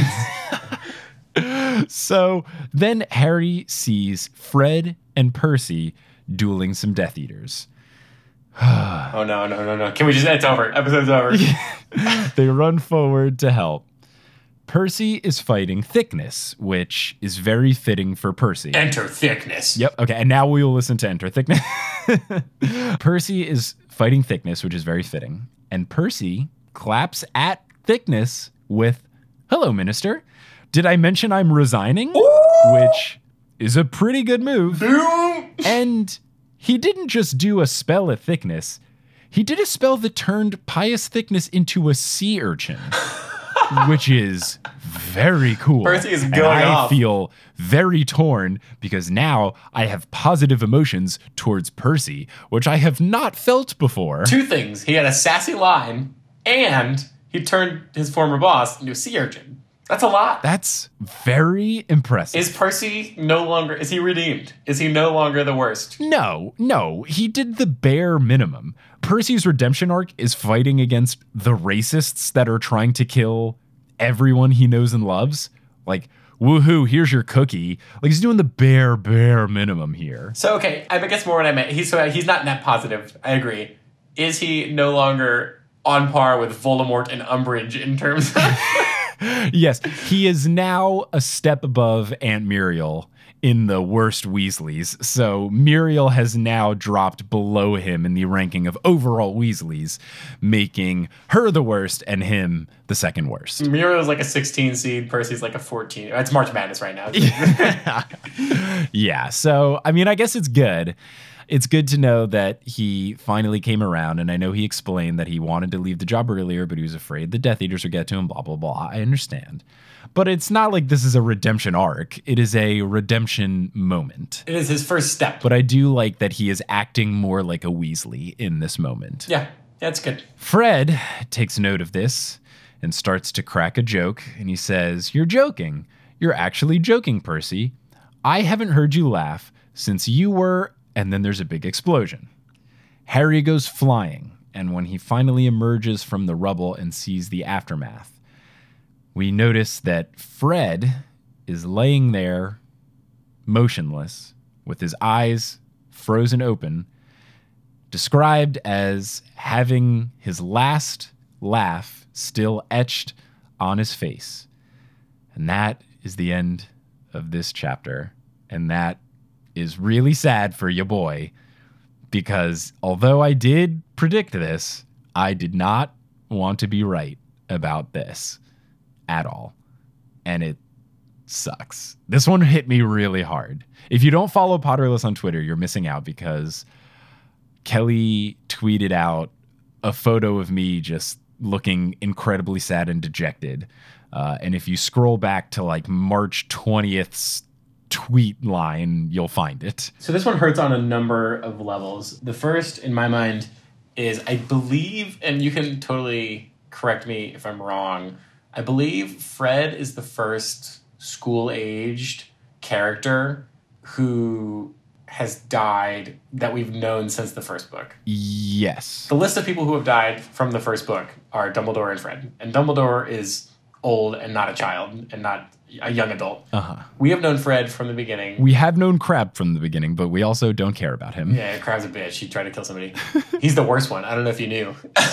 So then Harry sees Fred and Percy dueling some Death Eaters. oh, no, no, no, no. Can we just... It's over. Episode's over. They run forward to help. Percy is fighting Thickness, which is very fitting for Percy. Enter Thickness. Yep. Okay. And now we will listen to Enter Thickness. Percy is fighting Thickness, which is very fitting. And Percy claps at Thickness with, "Hello, Minister. Did I mention I'm resigning?" Ooh! Which is a pretty good move. Boom! And he didn't just do a spell at Thickness. He did a spell that turned Pious Thickness into a sea urchin, which is very cool. Percy is and going I off. feel very torn because now I have positive emotions towards Percy, which I have not felt before. Two things. He had a sassy line, and he turned his former boss into a sea urchin. That's a lot. That's very impressive. Is Percy no longer... Is he redeemed? Is he no longer the worst? No, no, he did the bare minimum. Percy's redemption arc is fighting against the racists that are trying to kill everyone he knows and loves. Like, woohoo, here's your cookie. Like, he's doing the bare, bare minimum here. So, okay, I guess more what I meant. He's, so he's not net positive. I agree. Is he no longer on par with Voldemort and Umbridge in terms of... Yes, he is now a step above Aunt Muriel in the worst Weasleys. So Muriel has now dropped below him in the ranking of overall Weasleys, making her the worst and him the second worst. Muriel's like a sixteen seed. Percy's like a fourteen. It's March Madness right now. Yeah, so, I mean, I guess it's good. It's good to know that he finally came around, and I know he explained that he wanted to leave the job earlier, but he was afraid the Death Eaters would get to him, blah, blah, blah. I understand. But it's not like this is a redemption arc. It is a redemption moment. It is his first step. But I do like that he is acting more like a Weasley in this moment. Yeah, that's good. Fred takes note of this and starts to crack a joke, and he says, "You're joking. You're actually joking, Percy. I haven't heard you laugh since you were..." And then there's a big explosion. Harry goes flying, and when he finally emerges from the rubble and sees the aftermath, we notice that Fred is laying there, motionless, with his eyes frozen open, described as having his last laugh still etched on his face. And that is the end of this chapter. And that is really sad for your boy, because although I did predict this, I did not want to be right about this at all. And it sucks. This one hit me really hard. If you don't follow Potterless on Twitter, you're missing out, because Kelly tweeted out a photo of me just looking incredibly sad and dejected. Uh, and if you scroll back to like March twentieth's tweet line, you'll find it. So this one hurts on a number of levels. The first, in my mind, is I believe, and you can totally correct me if I'm wrong, I believe Fred is the first school-aged character who has died that we've known since the first book. Yes. The list of people who have died from the first book are Dumbledore and Fred. And Dumbledore is old and not a child and not a young adult. Uh-huh. We have known Fred from the beginning. We have known Crabbe from the beginning, but we also don't care about him. Yeah, Crabbe's a bitch. He tried to kill somebody. He's the worst one. I don't know if you knew.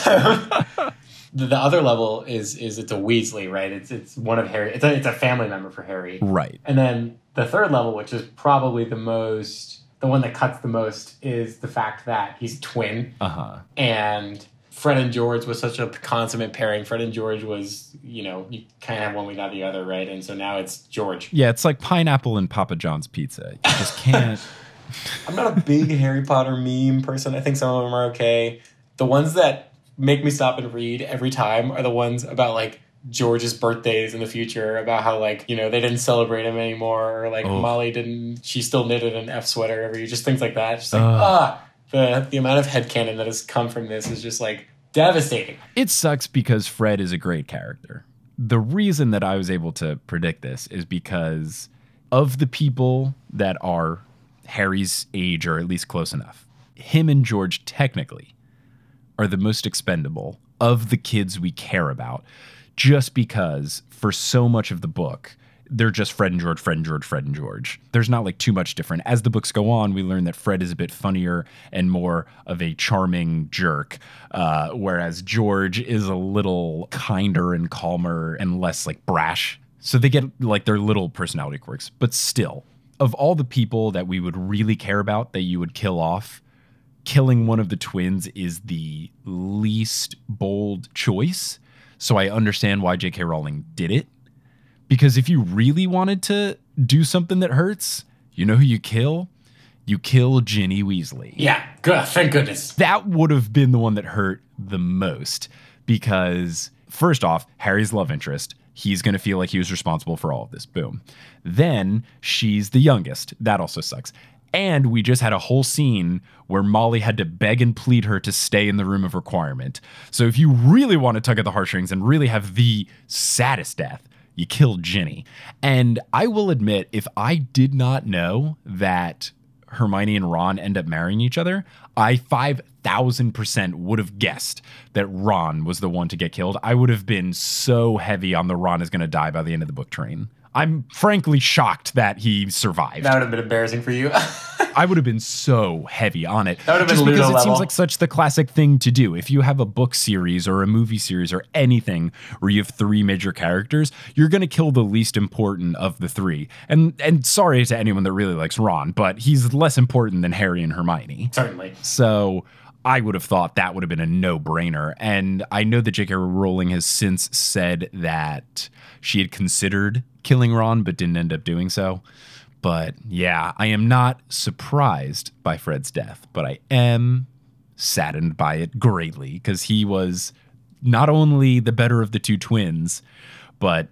the, the other level is is it's a Weasley, right? It's it's one of Harry. It's a, it's a family member for Harry. Right. And then the third level, which is probably the most, the one that cuts the most, is the fact that he's a twin. Uh-huh. And Fred and George was such a consummate pairing. Fred and George was, you know, you kind of have one without the other, right? And so now it's George. Yeah, it's like pineapple and Papa John's pizza. You just can't. I'm not a big Harry Potter meme person. I think some of them are okay. The ones that make me stop and read every time are the ones about, like, George's birthdays in the future, about how, like, you know, they didn't celebrate him anymore, or, like, oh. Molly didn't, she still knitted an F sweater every year, just things like that. Just like, uh. ah, the, the amount of headcanon that has come from this is just, like, devastating. It sucks because Fred is a great character. The reason that I was able to predict this is because of the people that are Harry's age, or at least close enough, him and George technically are the most expendable of the kids we care about, just because for so much of the book, they're just Fred and George, Fred and George, Fred and George. There's not like too much different. As the books go on, we learn that Fred is a bit funnier and more of a charming jerk, uh, whereas George is a little kinder and calmer and less like brash. So they get like their little personality quirks. But still, of all the people that we would really care about that you would kill off, killing one of the twins is the least bold choice. So I understand why J K Rowling did it. Because if you really wanted to do something that hurts, you know who you kill? You kill Ginny Weasley. Yeah, good. Thank goodness. That would have been the one that hurt the most because, first off, Harry's love interest. He's going to feel like he was responsible for all of this. Boom. Then she's the youngest. That also sucks. And we just had a whole scene where Molly had to beg and plead her to stay in the room of requirement. So if you really want to tug at the heartstrings and really have the saddest death, you kill Ginny. And I will admit, if I did not know that Hermione and Ron end up marrying each other, I five thousand percent would have guessed that Ron was the one to get killed. I would have been so heavy on the Ron is going to die by the end of the book train. I'm frankly shocked that he survived. That would have been embarrassing for you. I would have been so heavy on it. That would have been just Ludo because it level. seems like such the classic thing to do. If you have a book series or a movie series or anything where you have three major characters, you're going to kill the least important of the three. And and sorry to anyone that really likes Ron, but he's less important than Harry and Hermione. Certainly. So I would have thought that would have been a no-brainer. And I know that J K Rowling has since said that she had considered killing Ron, but didn't end up doing so. But yeah, I am not surprised by Fred's death, but I am saddened by it greatly because he was not only the better of the two twins, but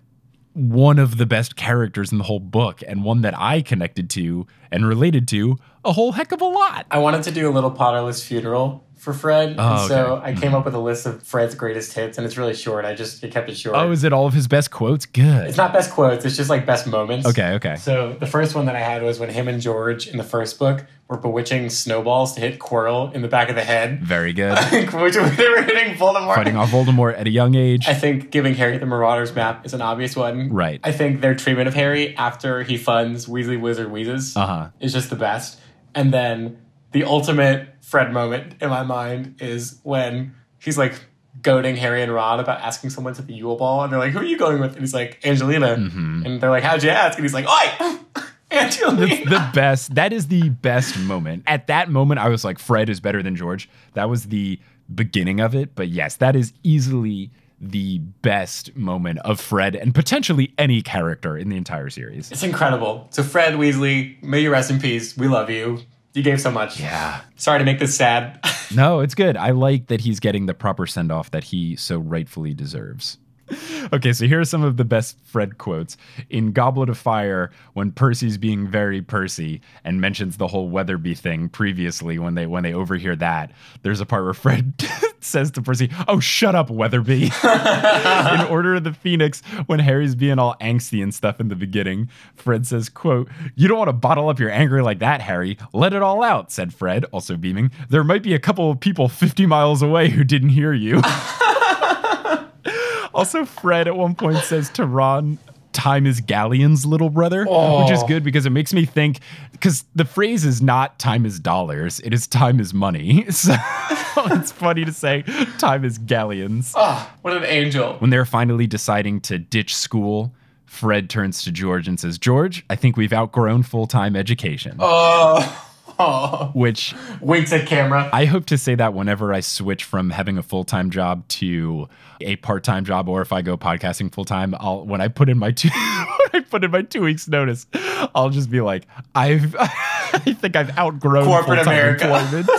one of the best characters in the whole book and one that I connected to and related to a whole heck of a lot. I wanted to do a little Potterless funeral for Fred, Oh, and so okay. I came up with a list of Fred's greatest hits, and it's really short. I just I kept it short. Oh, is it all of his best quotes? Good. It's not best quotes, it's just like best moments. Okay, okay. So the first one that I had was when him and George in the first book were bewitching snowballs to hit Quirrell in the back of the head. Very good. Which they were hitting Voldemort. Fighting off Voldemort at a young age. I think giving Harry the Marauders map is an obvious one. Right. I think their treatment of Harry after he funds Weasley Wizard Wheezes Uh-huh. is just the best. And then the ultimate Fred moment in my mind is when he's like goading Harry and Ron about asking someone to the Yule Ball, and they're like, "Who are you going with?" And he's like, "Angelina." Mm-hmm. And they're like, "How'd you ask?" And he's like, "Oi, Angelina." That's the best. That is the best moment. At that moment, I was like, Fred is better than George. That was the beginning of it. But yes, that is easily the best moment of Fred and potentially any character in the entire series. It's incredible. So Fred Weasley, may you rest in peace. We love you. You gave so much. Yeah. Sorry to make this sad. No, it's good. I like that he's getting the proper send-off that he so rightfully deserves. Okay, so here are some of the best Fred quotes. In Goblet of Fire, when Percy's being very Percy and mentions the whole Weatherby thing previously, when they when they overhear that, there's a part where Fred says to Percy, "Oh, shut up, Weatherby." In Order of the Phoenix, when Harry's being all angsty and stuff in the beginning, Fred says, quote, "You don't want to bottle up your anger like that, Harry. Let it all out," said Fred, also beaming. "There might be a couple of people fifty miles away who didn't hear you." Also, Fred at one point says to Ron, "Time is Galleon's little brother," Oh. which is good because it makes me think, because the phrase is not time is dollars, it is time is money. So it's funny to say time is Galleon's. Oh, what an angel. When they're finally deciding to ditch school, Fred turns to George and says, "George, I think we've outgrown full-time education." Oh. Oh. Which Winks at camera. I hope to say that whenever I switch from having a full-time job to a part-time job, or if I go podcasting full-time, I'll when I put in my two when I put in my two weeks notice, I'll just be like, I've I think I've outgrown Corporate full-time America. employment.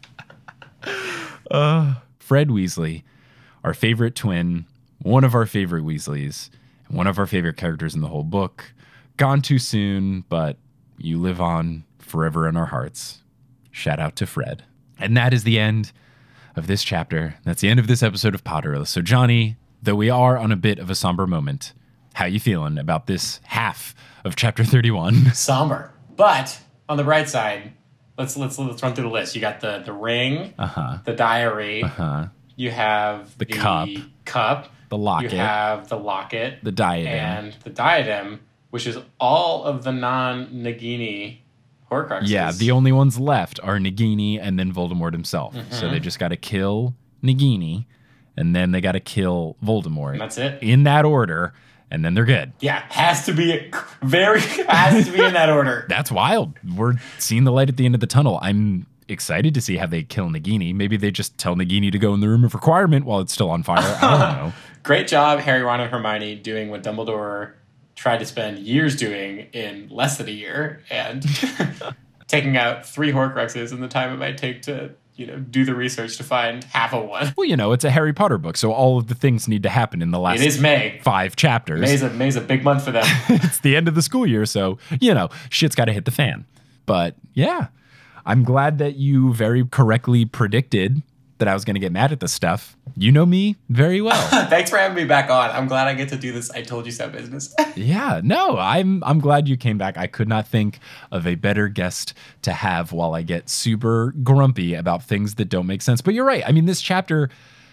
uh, Fred Weasley, our favorite twin, one of our favorite Weasleys, and one of our favorite characters in the whole book. Gone too soon, but you live on forever in our hearts. Shout out to Fred. And that is the end of this chapter. That's the end of this episode of Potterless. So Johnny, though we are on a bit of a somber moment, how you feeling about this half of chapter thirty-one? Somber. But on the bright side, let's let's let's run through the list. You got the the ring, Uh-huh. the diary, Uh-huh. you have The cup. cup, The locket. you have the locket, The diadem. and the diadem, which is all of the non-Nagini Horcruxes. Yeah, the only ones left are Nagini and then Voldemort himself. Mm-hmm. So they just got to kill Nagini, and then they got to kill Voldemort. And that's it. In that order, and then they're good. Yeah, has to be very has to be in that order. That's wild. We're seeing the light at the end of the tunnel. I'm excited to see how they kill Nagini. Maybe they just tell Nagini to go in the room of requirement while it's still on fire. I don't know. Great job, Harry, Ron, and Hermione doing what Dumbledore tried to spend years doing in less than a year, and taking out three Horcruxes and the time it might take to, you know, do the research to find half of one. Well, you know, it's a Harry Potter book, so all of the things need to happen in the last It is May. five chapters. May's a, May's a big month for them. It's the end of the school year, so, you know, shit's got to hit the fan. But, yeah, I'm glad that you very correctly predicted that I was going to get mad at this stuff. You know me very well. Thanks for having me back on. I'm glad I get to do this I told you so business. Yeah, no, I'm I'm glad you came back. I could not think of a better guest to have while I get super grumpy about things that don't make sense. But you're right. I mean, this chapter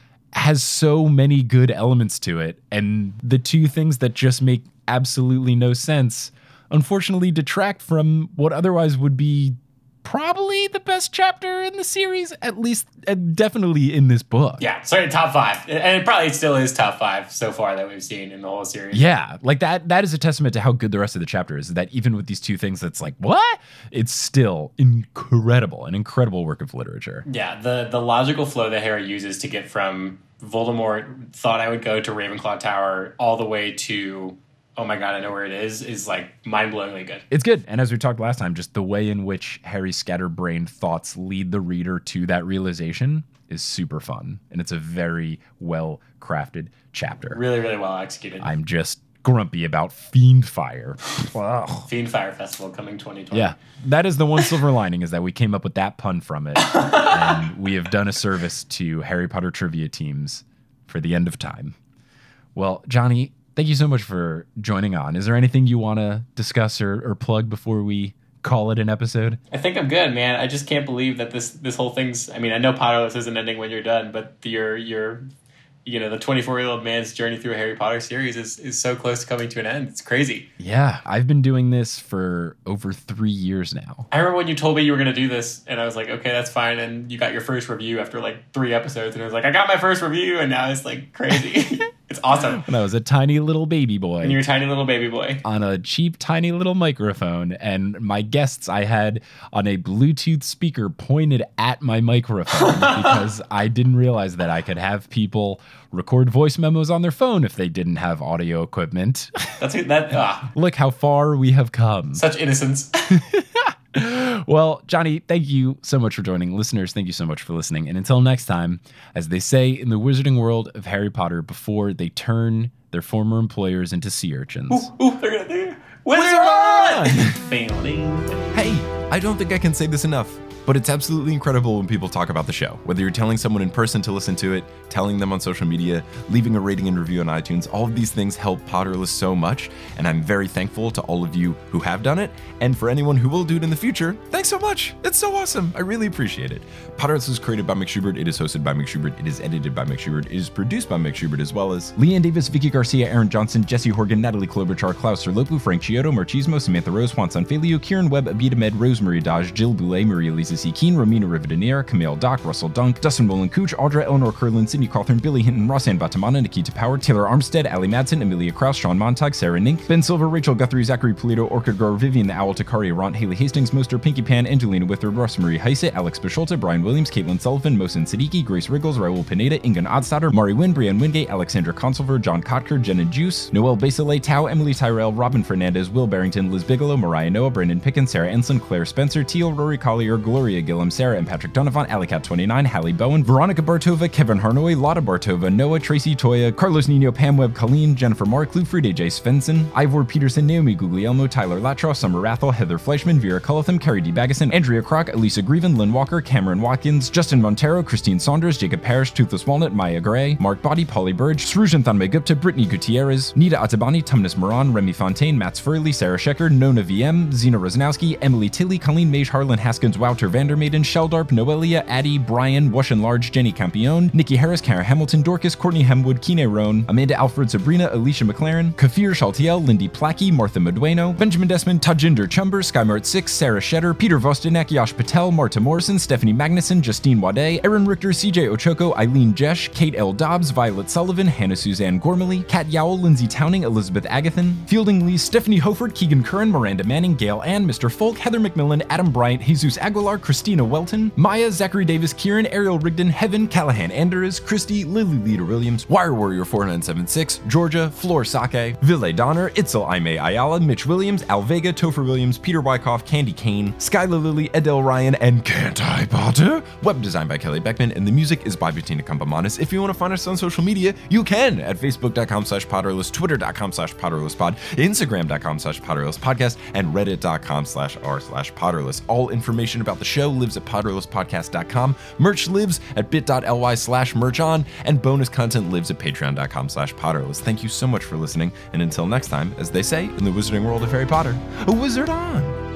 has so many good elements to it, and the two things that just make absolutely no sense, unfortunately, detract from what otherwise would be probably the best chapter in the series, at least uh, definitely in this book. Yeah, sorry, top five. And it probably still is top five so far that we've seen in the whole series. Yeah, like that that is a testament to how good the rest of the chapter is, that even with these two things that's like, what? It's still incredible, an incredible work of literature. Yeah, the, the logical flow that Harry uses to get from Voldemort thought I would go to Ravenclaw Tower all the way to, oh my god, I know where it is, is like mind-blowingly good. It's good. And as we talked last time, just the way in which Harry's scatterbrained thoughts lead the reader to that realization is super fun. And it's a very well-crafted chapter. Really, really well executed. I'm just grumpy about Fiendfire. Wow. Fiendfire Festival coming twenty twenty. Yeah, that is the one silver lining, is that we came up with that pun from it. And we have done a service to Harry Potter trivia teams for the end of time. Well, Johnny, thank you so much for joining on. Is there anything you want to discuss or, or plug before we call it an episode? I think I'm good, man. I just can't believe that this this whole thing's, I mean, I know Potterless isn't ending when you're done, but your your you know, the twenty-four-year-old man's journey through a Harry Potter series is, is so close to coming to an end. It's crazy. Yeah, I've been doing this for over three years now. I remember when you told me you were going to do this, and I was like, okay, that's fine. And you got your first review after like three episodes, and I was like, I got my first review, and now it's like crazy. It's awesome. When I was a tiny little baby boy. And you're a tiny little baby boy. On a cheap, tiny little microphone. And my guests I had on a Bluetooth speaker pointed at my microphone because I didn't realize that I could have people record voice memos on their phone if they didn't have audio equipment. That's that. Ah. Look how far we have come. Such innocence. Well, Johnny, thank you so much for joining. Listeners, thank you so much for listening. And until next time, as they say in the wizarding world of Harry Potter before they turn their former employers into sea urchins. Ooh, ooh, they're gonna do Wizard on! Hey, I don't think I can say this enough, but it's absolutely incredible when people talk about the show. Whether you're telling someone in person to listen to it, telling them on social media, leaving a rating and review on iTunes, all of these things help Potterless so much, and I'm very thankful to all of you who have done it, and for anyone who will do it in the future, thanks so much. It's so awesome. I really appreciate it. Potterless is created by Mick Schubert. It is hosted by Mick Schubert. It is edited by Mick Schubert. It is produced by Mick Schubert, as well as Leanne Davis, Vicky Garcia, Aaron Johnson, Jesse Horgan, Natalie Klobuchar, Klaus Serlopu, Frank Chiodo, Marchismo, Samantha Rose, Juan Sanfelio, Kieran Webb, Abida Med, Rosemary Dodge, Jill Boulay, Maria Lisa C. Keen, Romina Rivadinier, Camille Dock, Russell Dunk, Dustin Wolin Cooch, Audra Eleanor Curlin, Sydney Cawthorn, Billy Hinton, Rossanne Batamana, Nikita Power, Taylor Armstead, Ali Madsen, Amelia Krause, Sean Montag, Sarah Nink, Ben Silver, Rachel Guthrie, Zachary Polito, Orchid Grower, Vivian the Owl, Takari Arant, Haley Hastings, Moster, Pinky Pan, Angelina Withard, Rosemarie Heise, Alex Bisholta, Brian Williams, Caitlin Sullivan, Mohsen Siddiqui, Grace Riggles, Raul Pineda, Ingan Odstatter, Mari Wynn, Brianne Wingate, Alexandra Consulver, John Kotker, Jenna Juice, Noel Basile, Tao, Emily Tyrell, Robin Fernandez, Will Barrington, Liz Bigelow, Mariah Noah, Brandon Pickens, Sarah Ensign, Claire Spencer, Teal, Rory Collier, Gloria Gillum, Sarah and Patrick Donovan, Alicat twenty-nine, Hallie Bowen, Veronica Bartova, Kevin Harnoy, Lotta Bartova, Noah, Tracy Toya, Carlos Nino, Pam Webb, Colleen, Jennifer Mark, Lou Friede, J. Svensson, Ivor Peterson, Naomi Guglielmo, Tyler Latrow, Summer Rathel, Heather Fleischman, Vera Cullitham, Carrie D. Baggeson, Andrea Kroc, Elisa Grieven, Lynn Walker, Cameron Watkins, Justin Montero, Christine Saunders, Jacob Parrish, Toothless Walnut, Maya Gray, Mark Body, Polly Burge, Srujan Thanmegupta, Brittany Gutierrez, Nita Atabani, Tumnus Moran, Remy Fontaine, Mats Furley, Sarah Shecker, Nona V M, Zena Rosnowski, Emily Tilly, Colleen Mage, Harlan Haskins, Wouter Vandermaiden, Sheldarp, Noelia, Addie, Brian, Wash and Large, Jenny Campione, Nikki Harris, Kara Hamilton, Dorcas, Courtney Hemwood, Kine Roan, Amanda Alfred, Sabrina, Alicia McLaren, Kafir Shaltiel, Lindy Plackey, Martha Medueno, Benjamin Desmond, Tajinder Chumber, Skymart six, Sarah Shetter, Peter Vostenek, Yash Patel, Marta Morrison, Stephanie Magnuson, Justine Wade, Erin Richter, C J Ochoko, Eileen Jesh, Kate L. Dobbs, Violet Sullivan, Hannah Suzanne Gormley, Kat Yowell, Lindsay Towning, Elizabeth Agathan, Fielding Lee, Stephanie Hofert, Keegan Curran, Miranda Manning, Gail Ann, Mister Folk, Heather McMillan, Adam Bryant, Jesus Aguilar, Star, Christina Welton, Maya, Zachary Davis, Kieran, Ariel Rigdon, Heaven, Callahan Anders, Christy, Lily Lita Williams, Wire Warrior four nine seven six, Georgia, Floor Sake, Ville Donner, Itzel Aime Ayala, Mitch Williams, Al Vega, Topher Williams, Peter Wyckoff, Candy Kane, Skylar Lily, Adele Ryan, and Can't I Potter? Web design by Kelly Beckman, and the music is by Bettina Kampamanis. If you want to find us on social media, you can at facebook.com slash Potterless, twitter.com slash Potterlesspod, instagram.com slash Potterlesspodcast, and reddit.com slash r slash Potterless. All information about the show lives at Potterlesspodcast dot com. Merch lives at bit.ly slash merch on, and bonus content lives at patreon.com slash Potterless. Thank you so much for listening, and until next time, as they say in the wizarding world of Harry Potter, a wizard on!